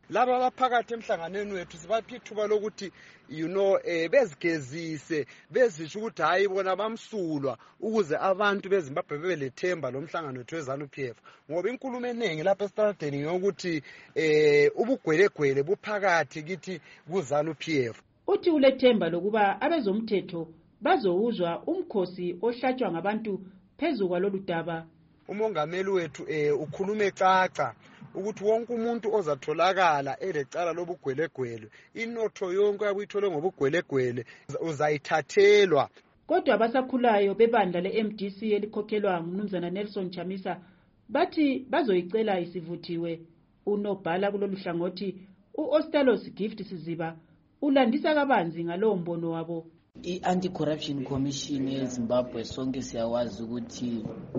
S23: laba abaphakathi emhlanganweni wethu sibaphi ithuba lokuthi you know eh bezigezise bezisho ukuthi hayi bona bamsulwa ukuze abantu beZimbabwe bebelethemba lo mhlangano wethu weZANU P F ngoba inkulumo eningi lapha estradeni yokuthi eh ubugwelegwele buphakathi kithi kuZANU P F.
S25: Uthi ulethemba lokuba abezomthetho bazowuzwa umkhosi ohlatshwa ngabantu phezu kwalolu daba.
S23: Umongameli wethu eh ukhulume caca ukuthi wonke umuntu ozatholakala elecala lobugwelegwele inotho yonke abuyithole ngobugwelegwele uzayithathelwa.
S25: Kodwa abasakhulayo bebandla le-M D C elikhokhelwa ngumnumzana Nelson Chamisa bathi bazoyicela isivuthiwe. Unobhala kulolu hlangothi u-Ostalos Gift Siziba ulandisa kabanzi ngalowo mbono wabo.
S5: I-Anti-Corruption Commission eZimbabwe sonke siyawazi ukuthi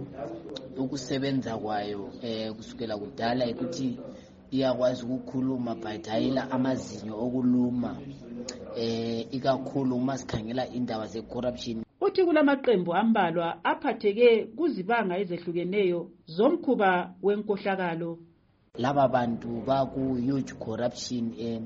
S5: ukusebenza kwayo eh kusukela kudala ukuthi iyakwazi ukukhuluma bayidayela amazinyo okuluma eh ikakhulu uma sikhangela indaba ze-corruption.
S25: Uthi kulamaqembu ambalwa aphatheke kuzibanga ezehlukeneyo zomkhuba wenkohlakalo.
S5: Laba bantu baku huge corruption eh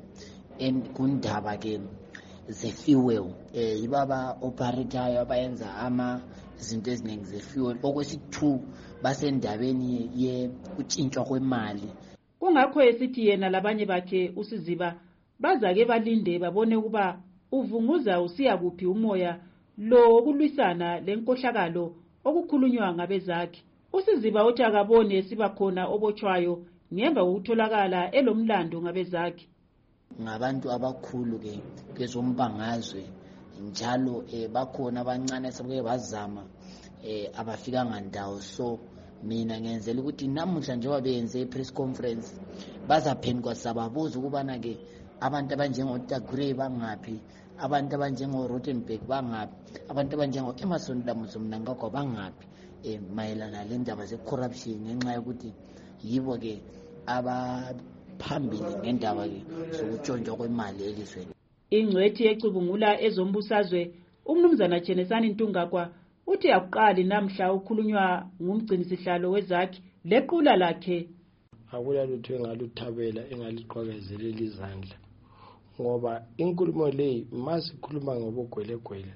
S5: kundaba ke ze-fuel eh ibaba operator abayenza ama izinto eziningi ze-fuel okwesithu basendabeni ye utshintshwa kwemali.
S25: Kungakho esithi yena labanye bakhe uSiziba bazake balinde babone kuba uvunguza usiya kuphi umoya lo okulwisana lenkohlakalo okukhulunywa ngabezakhe. uSiziba uthi akabone siba khona obotshwayo ngemva kokutholakala elomlando ngabezakhe.
S5: Ngabantu abakhulu ke kezombangazwe njalo eh bakhona abancane sebeke bazama eh abafika ngandawo. So mina ngenzela ukuthi namuhla njengoba beyenze press conference bazaphendukwa sababuza ukubana ke abantu abanjengo Tagore bangaphi, abantu abanjengo Rothenberg bangaphi, abantu abanjengo Emerson Damuso Mnangagwa bangaphi eh mayelana lendaba ze corruption ngenxa yokuthi yibo ke aba phambili ngendaba ke sokutshontshwa kwemali elizweni.
S25: Ingcwethi ecubungula ezombusazwe umnumzana Chenesani Ntungagwa uthi akuqali namhla ukhulunywa ngumgcinisihlalo wezakhe lequla lakhe.
S6: Akula lutho engaluthabela engaliqhakazelela izandla ngoba inkulumo leyi masikhuluma ngobugwelegwele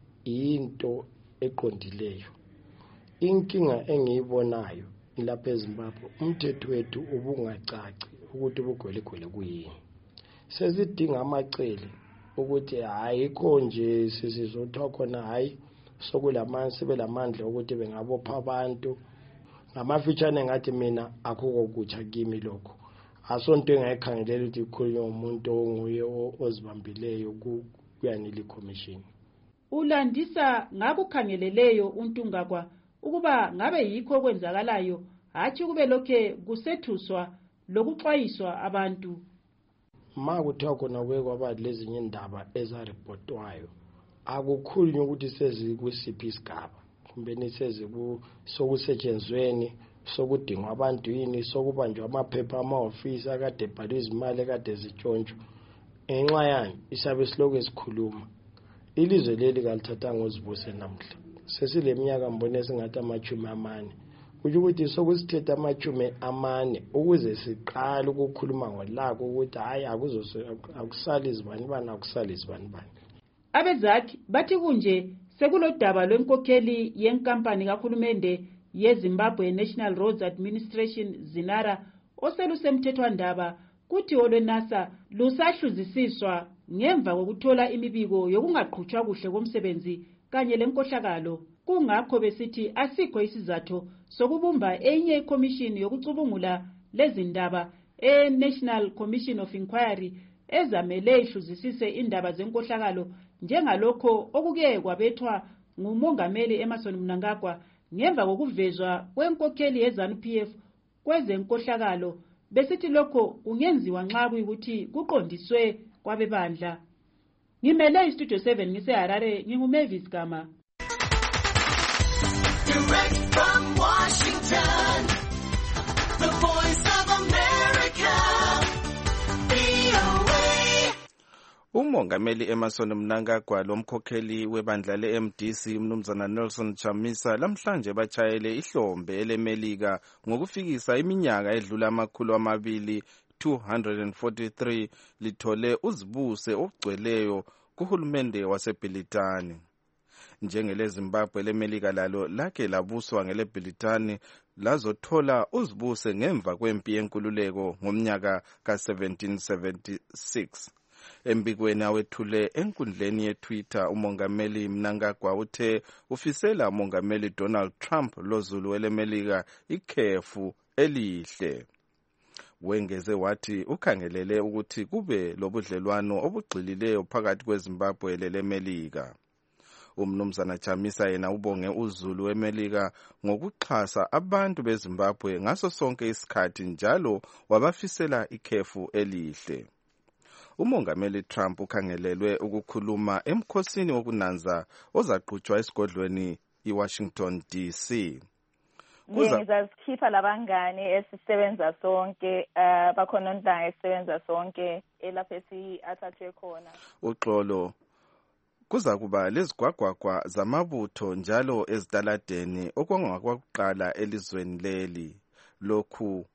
S6: into eqondileyo. Inkinga engiyibonayo lapha eZimbabwe umthetho wethu ubungacaci ukuthi ubugwelegwele kuyini. Sezidinga amacele ukuthi hayikho nje sisizothiwa khona hayi sokulamanzi sebelamandla ukuthi bengabopha abantu. Ngamafitshane ngathi mina akukho kutsha kimi lokho. Asonto engayikhangelela ukuthi ikhulunywe umuntu onguye ozibambileyo kuyanile commission.
S25: Ulandisa ngakukhangeleleyo uNtungagwa ukuba ngabe yikho kwenzakalayo hathi kube lokhe kusethuswa lokuxwayiswa abantu.
S6: Ma kuthiwa khona kwekwa lezinye indaba ezarepotwayo akukhulunywe ukuthi sezi kusiphi isigaba kumbe nisezi sokusetshenzweni sokudingwa abantu yini sokubanjwa amaphepha ama-ofisi akade ebhalwe izimali ekade zitshontsho. Enxa yani isabe silokhu esikhuluma ilizwe leli kalithathanga uzibuse namhla sesile minyaka mbone singathi amachumi amane kuthi ukuthi sokusithetha amachumi amane ukuze siqala ukukhuluma ngolako ukuthi hayi akusali izibani bani akusali izibani bani.
S25: Abezakhe bathi kunje sekulodaba lwenkokheli yenkampani kahulumende yeZimbabwe National Roads Administration Zinara oselusemthethwandaba kuthi olwenasa lusahluzisiswa ngemva kokuthola imibiko yokungaqhutshwa kuhle komsebenzi kanye lenkohlakalo. Kungakho besithi asikho isizathu sokubumba enye ikomishini yokucubungula lezindaba e-National Commission of Inquiry ezamele ihluzisise indaba zenkohlakalo njengalokho okuke kwabethwa ngumongameli Emerson Mnangagwa ngemva kokuvezwa kwenkokheli yeZANU P F kwezenkohlakalo. Besithi lokho kungenziwa nxa kuyikuthi kuqondiswe kwabebandla. Ngimele iStudio seven ngiseHarare nginguMavis Gama.
S8: Direct from Washington, the voice of America, V O A.
S7: Umongameli Emerson Mnangagwa lomkhokheli webandla le-M D C umnumzana Nelson Chamisa lamhlanje bachayele ihlombe elemelika ngokufikisa iminyaka edlula amakhulu amabili two hundred forty-three lithole uzibuse okugcweleyo kuhulumende waseBrithani. NjengeleZimbabwe leMelika lalo lakhe labuswa ngeleBrithani lazothola uzibuse ngemva kwempi yenkululeko ngomnyaka ka seventeen seventy-six. Embikweni awethule enkundleni yeTwitter, umongameli Mnangagwa uthe ufisela umongameli Donald Trump lozulu weleMelika ikhefu elihle. Wengeze wathi ukhangelele ukuthi kube lobudlelwano obugxilileyo phakathi kweZimbabwe leleMelika. Umnumzana Chamisa yena ubonge uzulu weMelika ngokuxhasa abantu beZimbabwe ngaso sonke isikhathi njalo wabafisela ikhefu elihle. Umongameli Trump ukhangelelwe ukukhuluma emkhosini wokunanza ozaqhutshwa esigodlweni iWashington D C.
S24: Ngizazikhipha labangane esisebenza sonke uh, bakhona ontanga esisebenza sonke elapha esi-athathe khona.
S7: Uxolo kuza kuba lezigwagwagwa zamabutho njalo ezitaladeni okungakwakuqala elizweni leli. Lokhu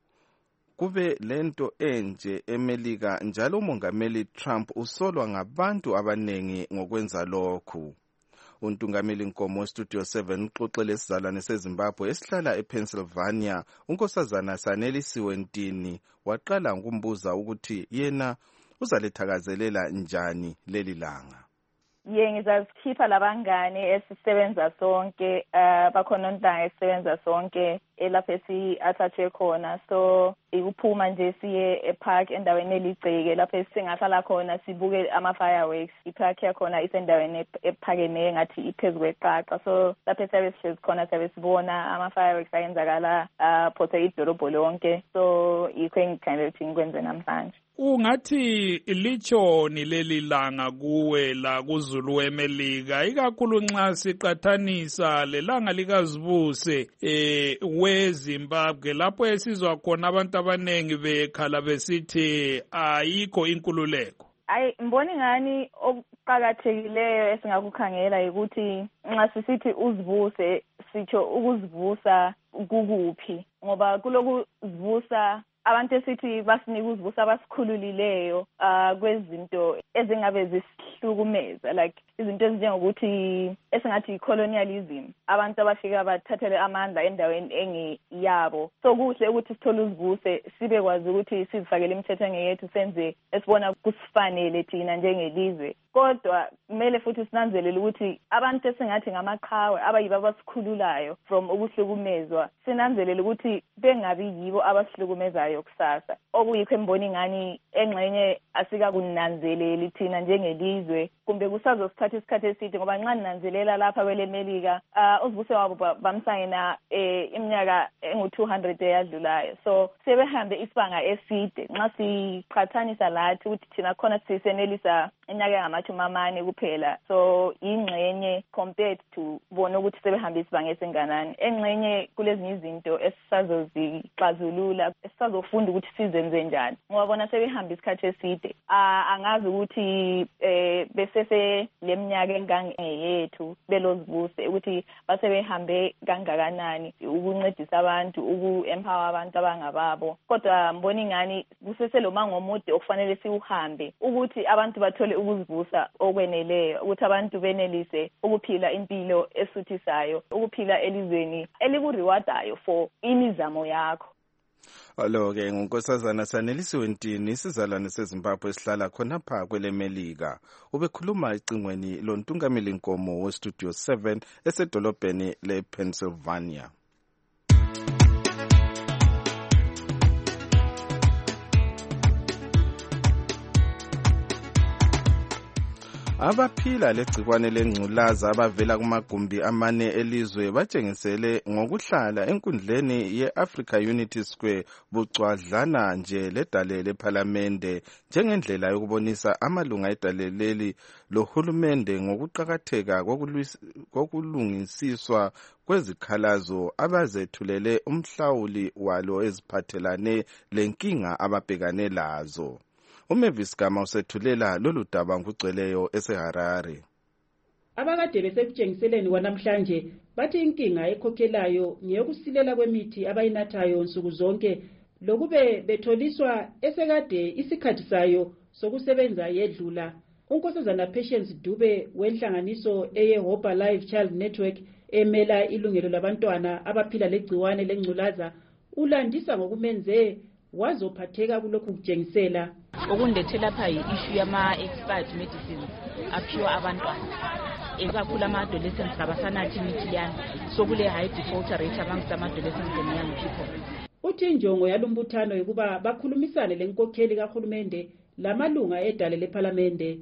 S7: kube lento enje eMelika njalo umongameli Trump usolwa ngabantu abanengi ngokwenza lokhu. Untungameli Nkomo Studio seven uxoxele isizalwane seZimbabwe esihlala ePennsylvania unkosazana Sanelisiwe Ntini waqala ngokumbuza ukuthi yena uzalethakazelela njani leli langa.
S24: Ye ngizazikhipha labangane esisebenza sonke uh, bakhona ontanga esisebenza sonke elapha esi-athathe khona, so ikuphuma nje siye epark endaweni eligceke lapha singahlala khona sibuke ama-fireworks. Ipark yakhona isendaweni ephakeme ngathi iphezu kweqaqa, so lapha siyabe sihlezi khona siyabe sibona ama-fireworks ayenzakala uh, phose idolobho lonke, so yikho engikhandela ukuthi ngikwenze namhlanje.
S9: Ungathi lichoni leli langa kuwe la kuzulu weMelika, ikakhulu nxa siqathanisa lelanga likazibuse eh weZimbabwe lapho esizwa khona abantu abanengi bekhala besithi ayikho inkululeko?
S24: Ayi mboni ngani okuqhakathekileyo esingakukhangela ukuthi nxa sisithi uzibuse sitsho ukuzivusa kukuphi, ngoba kuloku zivusa abantu esithi basinika uzivusa abasikhululileyo uh, kwezinto ezingabe zisihlukumeza, like izinto ezinjengokuthi esingathi i-colonialism, abantu abafika bathathele amandla endaweni engiyabo. So kuhle ukuthi sithole uzivuse sibe kwazi ukuthi sizifakele imithetho engeyethu senze esibona kusifanele thina njengelizwe. Kodwa kumele futhi sinanzelele ukuthi abantu esingathi ngamaqhawe abayibo abasikhululayo from ukuhlukumezwa, sinanzelele ukuthi bengabi yibo abasihlukumezayo kusasa. Okuyikho emboni ngani engxenye asikakunanzeleli thina njengelizwe, kumbe kusazosithatha isikhathi eside, ngoba nxa ninanzelela lapha kweleMelika uh, uzibuse wabo bamsayina eh, iminyaka engu two hundred eyadlulayo, so sebehambe isibanga eside. Nxa siqhathanisa lathi ukuthi thina khona sisenelisa iminyaka engamashumi amane kuphela, so ingxenye compared to bona ukuthi sebehambe isibanga esinganani. Engxenye kulezinye izinto esisazozixazulula, esisazofunda ukuthi sizenze njani, ngoba bona sebehambe isikhathi eside. uh, angazi ukuthi eh, besese leminyaka engangeyethu belozibuse ukuthi basebehambe kangakanani ukuncedisa abantu, uku-empower abantu abangababo. Kodwa mboni ngani kusese lo mango omude okufanele siuhambe ukuthi abantu bathole ukuzivusa okweneleyo, ukuthi abantu benelise ukuphila impilo esuthisayo, ukuphila elizweni elikuriwardayo for imizamo yakho.
S7: Alo-ke ngunkosazana Sanelisiwe Ntini, isizalwane seZimbabwe esihlala khonapha kweleMelika. Ubekhuluma ecingweni lontungameli Nkomo weStudio seven esedolobheni lePennsylvania. Abaphila legcikwane lengculaza abavela kumagumbi amane elizwe batshengisele ngokuhlala enkundleni ye-Africa Unity Square bucwadlana nje ledale lePhalamende njengendlela yokubonisa amalunga edaleleli lohulumende ngokuqakatheka kokulungisiswa kwezikhalazo abazethulele umhlawuli walo eziphathelane lenkinga ababhekane lazo. uMavis Gama usethulela lolu daba ngugcweleyo eseHarare.
S25: Abakade besekutshengiseleni kwanamhlanje bathi inkinga ekhokhelayo ngeyokusilela kwemithi abayinathayo nsuku zonke lokube betholiswa esekade isikhathi sayo sokusebenza yedlula. Unkosazana Patience Dube wenhlanganiso eyeHopa Live Child Network emela ilungelo labantwana abaphila legciwane lengculaza ulandisa ngokumenze wazophatheka kulokhu kujengisela.
S11: Okundethela lapha yi-issue yama-expired medicines aphiwa abantwana. Ekakhulu ama-adolescents labasanathi imithi yani. So kule high defaulter rate amongst ama-adolescents and young people.
S25: Uthi injongo yalumbuthano yokuba bakhulumisane lenkokheli kahulumende lamalunga edale lephalamende.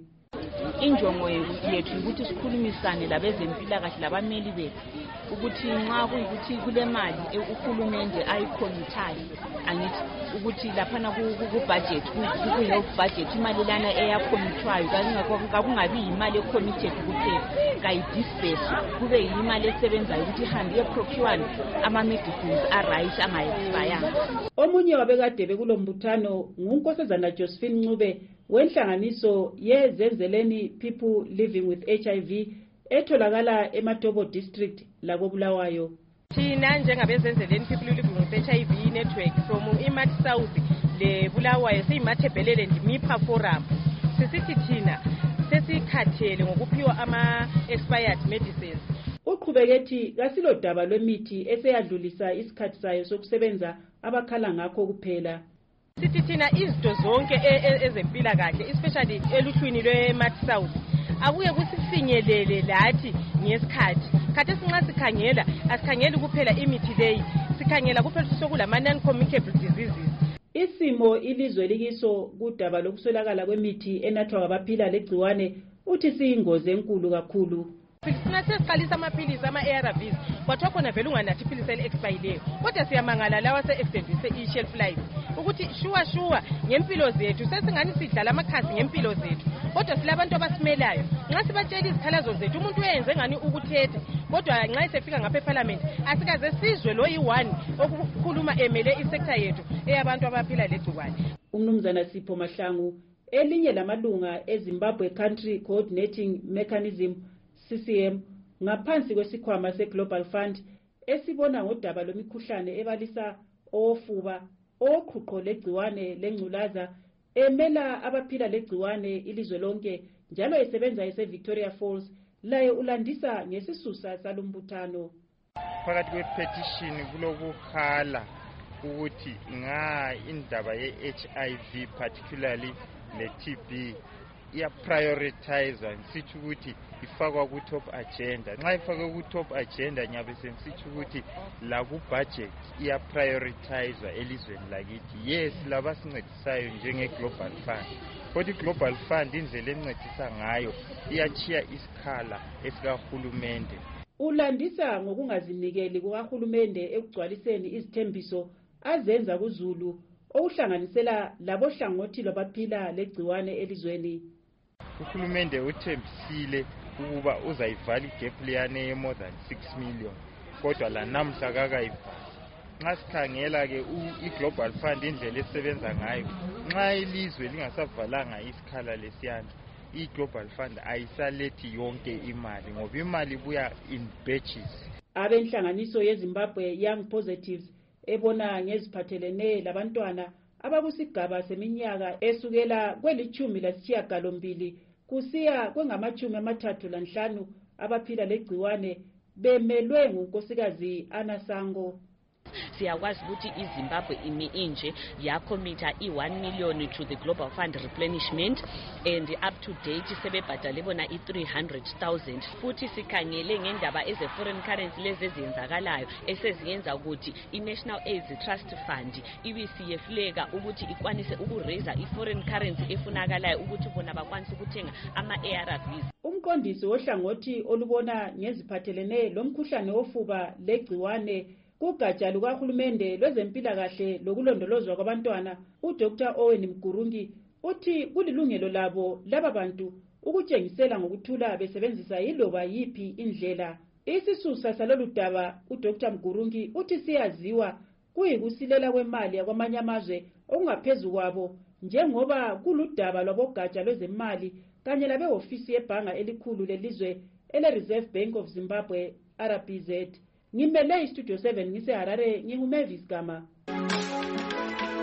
S11: Injongo yethu ukuthi sikhulumisane labezempilakahle labameli bethu ukuthi nxa kuyikuthi kule mali uhulumende ayikhomitayo angithi ukuthi laphana ku-budget ku-health budget imali lana eyakhomitwayo kakungabi yimali ecommitted kuphela kayidisperse kube yimali esebenzayo ukuthi ihambe iyeprocure ama-medicines a-right angayexpayanga.
S25: Omunye wabekade bekulo mbuthano ngunkosazana Josephine Ncube wenhlanganiso yezenzeleni people living with H I V etholakala eMatobo district lako Bulawayo.
S12: Thina njengabezenzeleni people living with H I V network from iMat South le Bulawayo siyimathebhelele ndimipha forum sisithi thina sesikhathele ngokuphiwa ama expired medicines.
S25: Uqhubekethi kasilo daba lwemithi eseyadlulisa isikhathi sayo sokusebenza abakhala ngakho kuphela.
S12: Sithi thina izinto zonke ezempilakahle especially eluhlwini lweMat South akuye kusifinyelele lathi ngesikhathi. Khathi sinxa sikhangela asikhangeli kuphela imithi leyi sikhangela kuphela sokulama non-communicable diseases.
S25: Isimo ilizwe likiso kudaba lokuswelakala kwemithi enathwa ngabaphila legciwane uthi siyingozi enkulu kakhulu.
S12: Sina sesiqalisa amaphilisi ama-A R Vs kwathiwa khona vele unganathi iphilisi eli-expileyo kodwa siyamangala lawa se-extendise i-shelf life ukuthi shuwa shuwa ngempilo zethu sesingani sidlala amakhasi ngempilo zethu kodwa silabantu abasimelayo nxa sibatshela izikhalazo zethu umuntu uyenze ngani ukuthethe kodwa nxa isefika ngapha eParliament asikaze sizwe lo yi-one okukhuluma emele isekta yethu eyabantu abaphila legciwane.
S25: Umnumzana Sipho Mahlangu elinye lamalunga eZimbabwe Country Coordinating Mechanism C C M ngaphansi kwesikhwama seGlobal Fund esibona ngodaba lomikhuhlane ebalisa ofuba oqhuqho legciwane lengculaza emela abaphila legciwane ilizwe lonke njalo esebenza eseVictoria Falls laye ulandisa ngesisusa salumbuthano.
S13: Phakathi kwepetition kulokukhala ukuthi nga indaba ye-H I V particularly le-T B iya prioritizer nsithi ukuthi ifakwa ku top agenda. Nxa ifakwe ku top agenda nyabe sensithi ukuthi la ku budget iya prioritizer elizweni lakithi. Yes labasincedisayo njenge Global Fund. Kodwa Global Fund indlela encedisa ngayo iyachiya isikhala esikahulumende.
S25: Ulandisa ngokungazinikeli kuhulumende ekugcwaliseni izithembiso azenza kuZulu okuhlanganisela labo hlangothi lwabaphila legciwane elizweni.
S13: Uhulumende uthembisile ukuba uzayivala igap liyane ye more than six million kodwa la namhla kakayivali. Nxa sikhangela ke i-Global Fund indlela esebenza ngayo nxa ilizwe lingasavalanga isikhala lesiyana i-Global Fund ayisalethi yonke imali ngoba imali ibuya in batches.
S25: Abenhlanganiso yeZimbabwe Young Positives ebona ngeziphathelene labantwana abakusigaba seminyaka esukela kwelichumi lasishiyagalombili kusiya kwengamachumi amathathu lanhlanu abaphila legciwane bemelwe ngunkosikazi Anasango.
S14: Siyakwazi ukuthi iZimbabwe imi inje yakomita i-one million to the Global Fund replenishment and up to date sebebhadale bona i-three hundred thousand. Futhi sikhangele ngendaba eze-foreign currency lezi ezenzakalayo eseziyenza ukuthi i-National AIDS Trust Fund ibisiyehluleka ukuthi ikwanise ukuraise i-foreign currency efunakalayo ukuthi bona bakwanise ukuthenga ama-A R Vs.
S25: Umqondisi wohlangothi olubona ngeziphathelene lomkhuhlane wofuba legciwane kugatsha lukahulumende lwezempilakahle lokulondolozwa kwabantwana uDr Owen Mgurungi uthi kulilungelo labo laba bantu ukutshengisela ngokuthula besebenzisa yiloba yipi indlela. Isisusa salolu daba uDr Mgurungi uthi siyaziwa kuyikusilela kwemali yakwamanye amazwe okungaphezulu kwabo njengoba kuludaba lwabogatsha lwezemali kanye labehofisi yebhanga elikhulu lelizwe ele Reserve Bank of Zimbabwe R B Z. Ngimele iStudio seven ngise Harare nginguMavis Gama.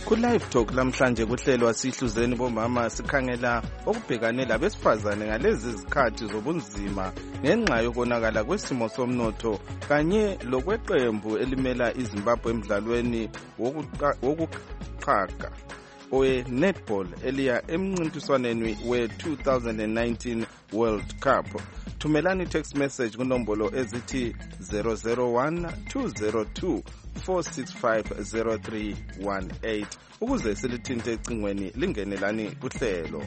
S7: Ku-Live Talk lamhlanje kuhlelwa sihluzeni bomama sikhangela okubhekane labesifazane ngalezi zikhathi zobunzima ngenxa yokonakala kwesimo somnotho kanye lokweqembu elimela iZimbabwe emdlalweni wokuqhaga owe-netball eliya emncintiswaneni we-two thousand nineteen World Cup. Thumelani text message kunombolo ezithi zero zero one two zero two four six five zero three one eight ukuze silithinte ecingweni lingenelani kuhlelo.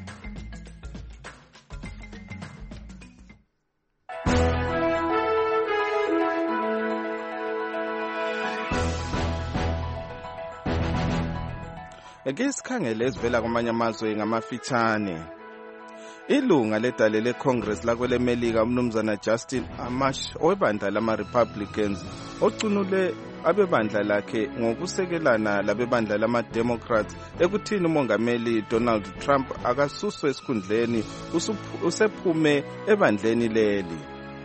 S7: Ake sikhangele ezivela kwamanye amazwe ngamafitshane. Ilunga ledale leCongress lakwele Melika umnumzana Justin Amash owebandla lama-Republicans ocunule abebandla lakhe ngokusekelana labebandla lama-Democrats ekuthini umongameli Donald Trump akasuswe esikhundleni usephume ebandleni leli.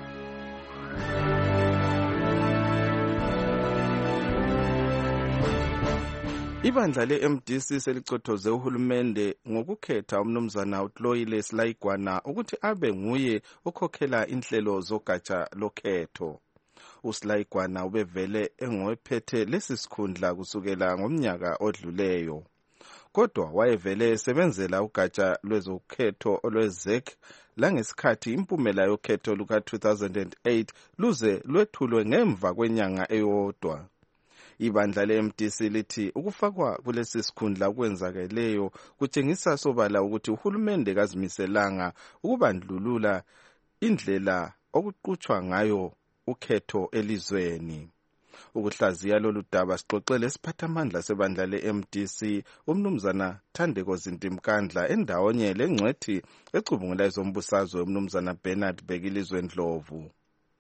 S7: Ibandla le-M D C selicothoze uhulumende ngokukhetha umnumzana uTloile Slaigwana ukuthi abe nguye okhokhela inhlelo zogatsha lokhetho. uSlaigwana ubevele engowephethe lesi sikhundla kusukela ngomnyaka odluleyo. Kodwa wayevele esebenzela ugatsha lwezokhetho olwezek langesikhathi impumela yokhetho luka two thousand eight luze lwethulwe ngemva kwenyanga eyodwa. Ibandla le-M D C lithi ukufakwa kulesi sikhundla kwenzakeleyo kutshengisa sobala ukuthi uhulumende kazimiselanga ukubandlulula indlela okuqhutshwa ngayo ukhetho elizweni. Ukuhlaziya lolu daba sixoxele isiphathamandla sebandla le-M D C umnumzana Thandeko Zintimkandla endawonye lengcwethi ecubungula ezombusazwe umnumzana Bernard Bekilizwe Ndlovu.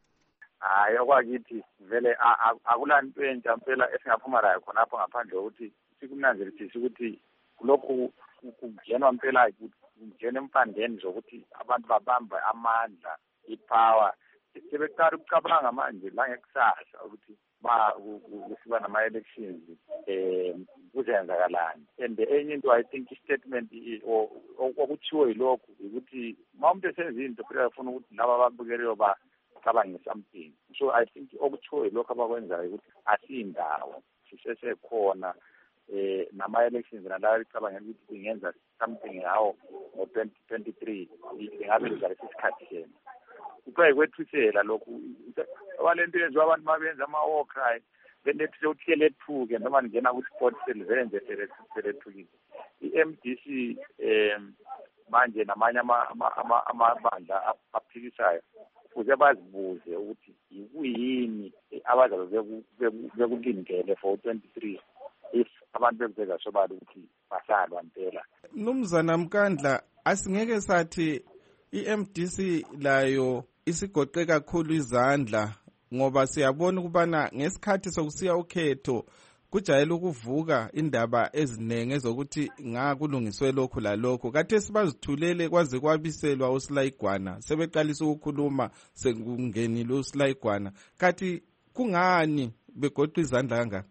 S4: Hayi okwakithi vele akulanto entsha impela esingaphuma layo khonapho ngaphandle ukuthi sikunanzelisise ukuthi kulokhu kungenwa impela kungena empandeni zokuthi abantu babamba amandla ipower sebeqala ukucabanga manje la ngekusasa ukuthi ba kusiba nama-elections um kuzenzakalani. And enye into I think i-statement okuthiwo yilokhu ukuthi ma umuntu esenza into phela afuna ukuthi laba ababukeleyo ba cabanga something. So I think okuthiwo yilokhu abakwenzayo ukuthi asiyindawo sisesekhona eh nama-elections nalawo licabangela ukuthi ingenza something yawo ngo-twenty twenty-three ingabe lizalesi sikhathi sena. Kuqhayi kwethusela lokhu abalento yenziwa abantu mabenza ama-war cry benethuse ukuthi lethuke noma ngena ku-sport selivenze selethukile. I-M D C um manje namanye amabandla aphikisayo kuze bazibuze ukuthi yikuyini abazabe bekulindele for twenty-three if abantu bekubeka sobala ukuthi basalwa mpela.
S7: Mnumzana Mkandla, asingeke sathi i-M D C layo isigoqe kakhulu izandla ngoba siyabona ukubana ngesikhathi sokusiya ukhetho kujayele ukuvuka indaba eziningi ezokuthi ngakulungiswe lokhu lalokho. Kade sibazithulele kwaze kwabiselwa uSlaigwana sebeqalisa ukukhuluma sekungenile uSlaigwana. Kathi kungani begoqa izandla kangaka?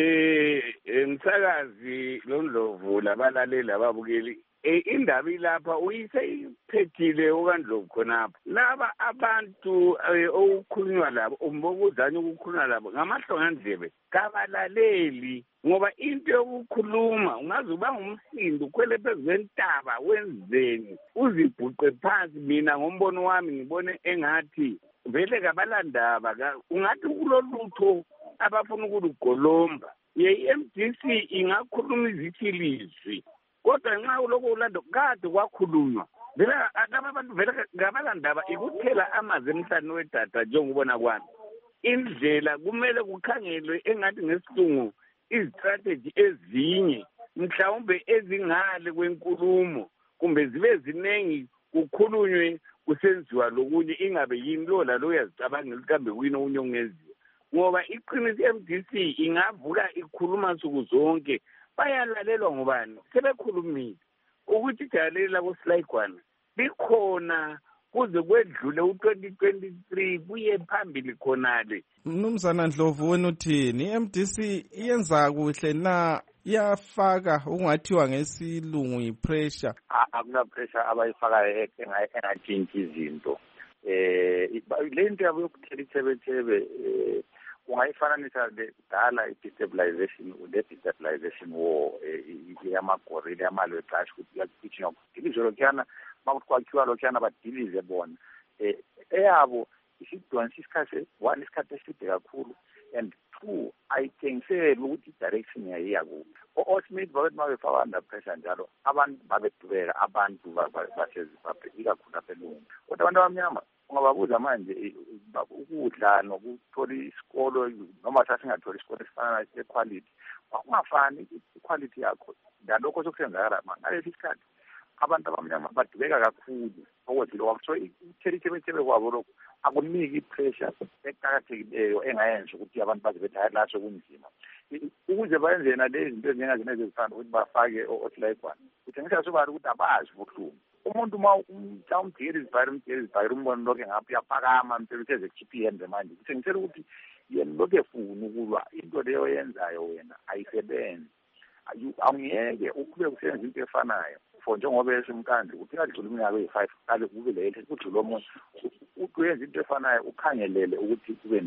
S10: Eh msakazi loNdlovu labalaleli ababukeli indaba ilapha uyiseyiphethile okaNdlovu khonapho. Laba abantu okukhulunywa labo umbokuzanye ukukhulunywa labo ngamahlongandlebe kabalaleli ngoba into yokukhuluma ungaze uba ngumsindo ukhwele phezu kwentaba wenzeni uzibhuqe phansi. Mina ngombono wami ngibone engathi vele kabalandaba ungathi kulolutho abafuna ukulugolomba. Ye-M D C ingakhuluma izithilizwi kodwa nxa uloko ulando kade kwakhulunywa vele abantu vele ngabalandaba ikuthela amazi emhlane wedata njengobona kwami. Indlela kumele kukhangelwe engathi ngesilungu izistrategy ezinye mhlawumbe ezingale kwenkulumo kumbe zibe ziningi kukhulunywe kusenziwa lokunye ingabe yini lo lalo uyazicabangela kambe kuyini okunye ongeziwa ngoba iqiniso i-M D C ingavuka ikhuluma nsuku zonke bayalalelwa ngobani sebekhulumile ukuthi ijalela labo Slaigwana likhona kuze kwedlule u-twenty twenty-three kuye phambili khonale.
S7: Mnumzana Ndlovu wena uthini i-M D C iyenza kuhle na iyafaka okungathiwa ngesilungu yi-pressure.
S4: Akuna pressure abayifakayo engatshintshi izinto. Eh le nto yabo yokuthela ithebethebe eh ungayifananisa kudala i-destabilization le-destabilization war yamagorilla yamalwe clash ukuthi uyagijima kudilizwe lokhuyana makuthi kwakhiwa lokhuyana badilize bona um eyabo isidonsa isikhathi one isikhathi eside kakhulu and two ayitshengisele ukuthi i-direction yayiya kuphi. O-Smith babethi babefaka under pressure njalo abantu babedubeka abantu basezimbabwe ikakhulu apha elungu kodwa abantu abamnyama ungababuza manje ukudla nokuthola isikolo noma sasingatholi isikolo esifana ne-quality ungafani i-quality yakho nalokho sokusenzakala ngalesi sikhathi abantu abamnyama badubeka kakhulu okwedlula kwabo so ithebethebe kwabo lokho akuniki i-pressure eqakathekileyo engayenza ukuthi abantu baze bethi hayi laso kunzima ukuze bayenze na lezi zinto ezinjengazina ezifana ukuthi bafake o-otilayibhani kutshengisa sobala ukuthi abazi ubuhlungu. Umuntu uma umtha umdikela izibhayiri umdikela izibhayiri umbone lokho ngapha uyaphakama mpela utheze kukhipha ihembe manje kuthengisela ukuthi yena lokhu efuna ukulwa into leyo yenzayo wena ayisebenzi angiyeke ukube kusenza into efanayo for njengoba esemkandla ukuthi kadlula iminyaka eyi-five kale kube le kudlula omunye uthi uyenza into efanayo ukhangelele ukuthi kube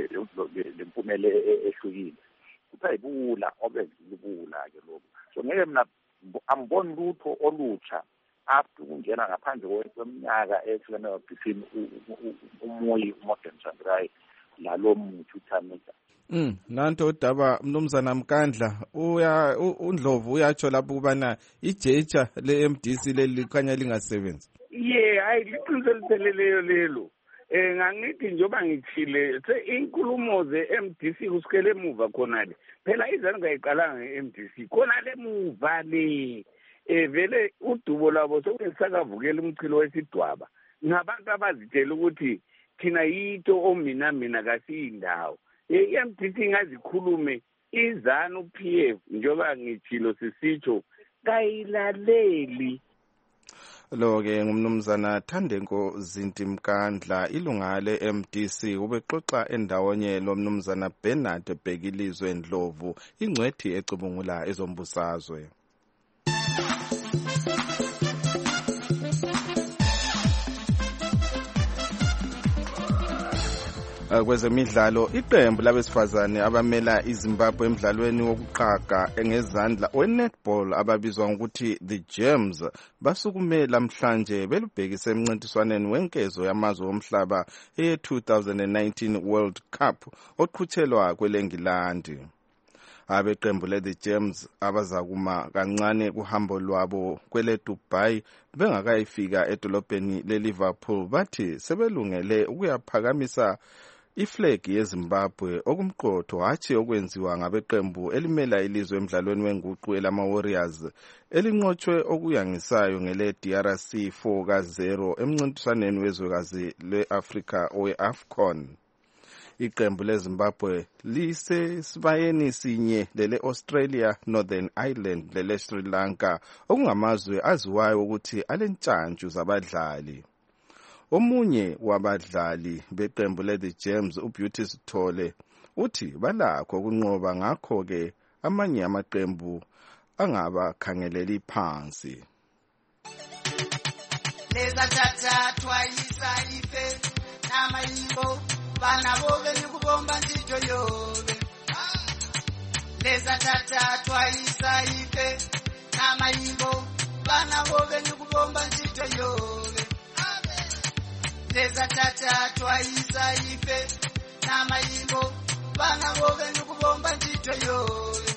S4: le mpumela ehlukile kuthi ayibula obezilibula-ke lokhu so ngeke mina angiboni lutho olutsha after kungena ngaphandle kweminyaka ehlukeneyo between umuyi uMorgan Tsvangirai lalo muthi uThamisa.
S7: Mm nanto udaba mnumzana Mkandla uya uNdlovu uyatsho lapho kubana ijeja le-M D C leli khanya lingasebenzi.
S10: Ye hayi liqiniseleleyo lelo. Eh ngangithi njoba ngithile se inkulumo ze-M D C kusikele emuva khona le. Phela izani ngayiqalanga nge-M D C khona le muva le. Eh vele udubo labo sokusakavukela umchilo wesidwaba ngabantu abazitshela ukuthi thina yito omina mina kasiyindawo i-M D C ngazikhulume izanu P F njoba ngithilo sisitsho kayilaleli.
S7: Lo-ke ngumnumzana Thandenko Zinti Mkandla ilunga le-M D C ubexoxa endawonye lomnumzana Bernard Bhekilizwe Ndlovu ingcwethi ecubungula ezombusazwe. Kwezemidlalo iqembu labesifazane abamela iZimbabwe emidlalweni wokuqhaga engezandla we-netball ababizwa ngokuthi the Gems basukume lamhlanje belubhekise emncintiswaneni wenkezo yamazwe omhlaba eye-two thousand nineteen World Cup oqhutshelwa kwelengilandi. Abeqembu le-The Gems abazakuma kancane kuhambo lwabo kwele Dubai bengakayifika edolobheni le-Liverpool bathi sebelungele ukuyaphakamisa iflegi yeZimbabwe okumqotho hatshi okwenziwa ngabeqembu elimela ilizwe emidlalweni wenguqu elama-Warriors elinqotshwe okuyangisayo ngele-D R C four ka zero emncintiswaneni wezwekazi lwe-Afrika owe-AFCON. Iqembu leZimbabwe lisesibayeni sinye lele-Australia, Northern Ireland lele-Sri Lanka okungamazwe aziwayo ukuthi alentshantshu zabadlali. Omunye wabadlali beqembu le-The Gems uBeauty Sithole uthi balakho ukunqoba ngakho-ke amanye amaqembu angabakhangeleli phansi.
S8: Leza tata twayisa ife namayimbo bana bobe nikubomba njijo yobe. Leza tata twayisa ife namayimbo bana bobe nikubomba njijo yobe. Leza tata twayisa ife namayimbo bana bobe nikubomba njijo yobe.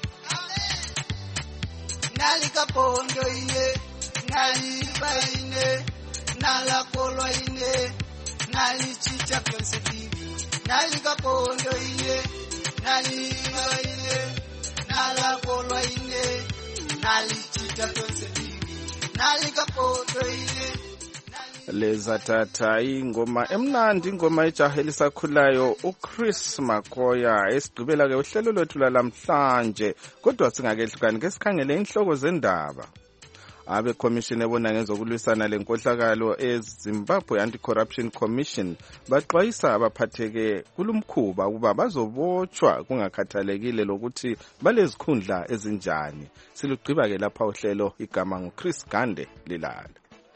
S8: Ngali kapondo ine ngali baine nala kolwa ine nali chicha kyonse bibi nali kapondo ine nali baine nala kolwa ine nali chicha kyonse bibi nali kapondo ine.
S7: Leza tata ingoma emnandi ingoma ejahe lisakhulayo uChris Makoya esigqibela ke uhlelo lwethu lamhlanje kodwa singakehlukani ke sikhangele inhloko zendaba. abekhomishini ebona ngezokulwisana lenkohlakalo eZimbabwe Anti-Corruption Commission baxwayisa abaphatheke kulumkhuba ukuba bazobotshwa kungakhathalekile lokuthi balezikhundla ezinjani. Silugqiba-ke lapha uhlelo, igama nguChris Gande Lilala.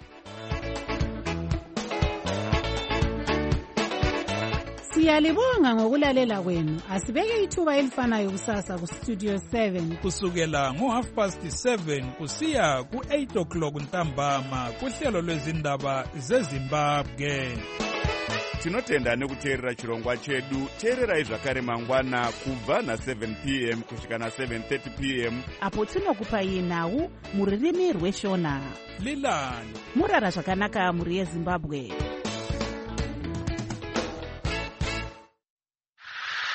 S2: Siyalibonga ngokulalela kwenu. Asibeke ithuba elifanayo kusasa ku Studio seven
S9: kusukela ngo half past seven kusiya ku eight o'clock ntambama kuhlelo lwezindaba zeZimbabwe.
S1: Tinotenda nekuteerera chirongwa chedu. Teererai zvakare mangwana kubva na seven p m kusvika na seven thirty p m
S2: apo tinokupai nhau muririmi rweshona.
S9: Lilani
S2: murara zvakanaka muri yeZimbabwe.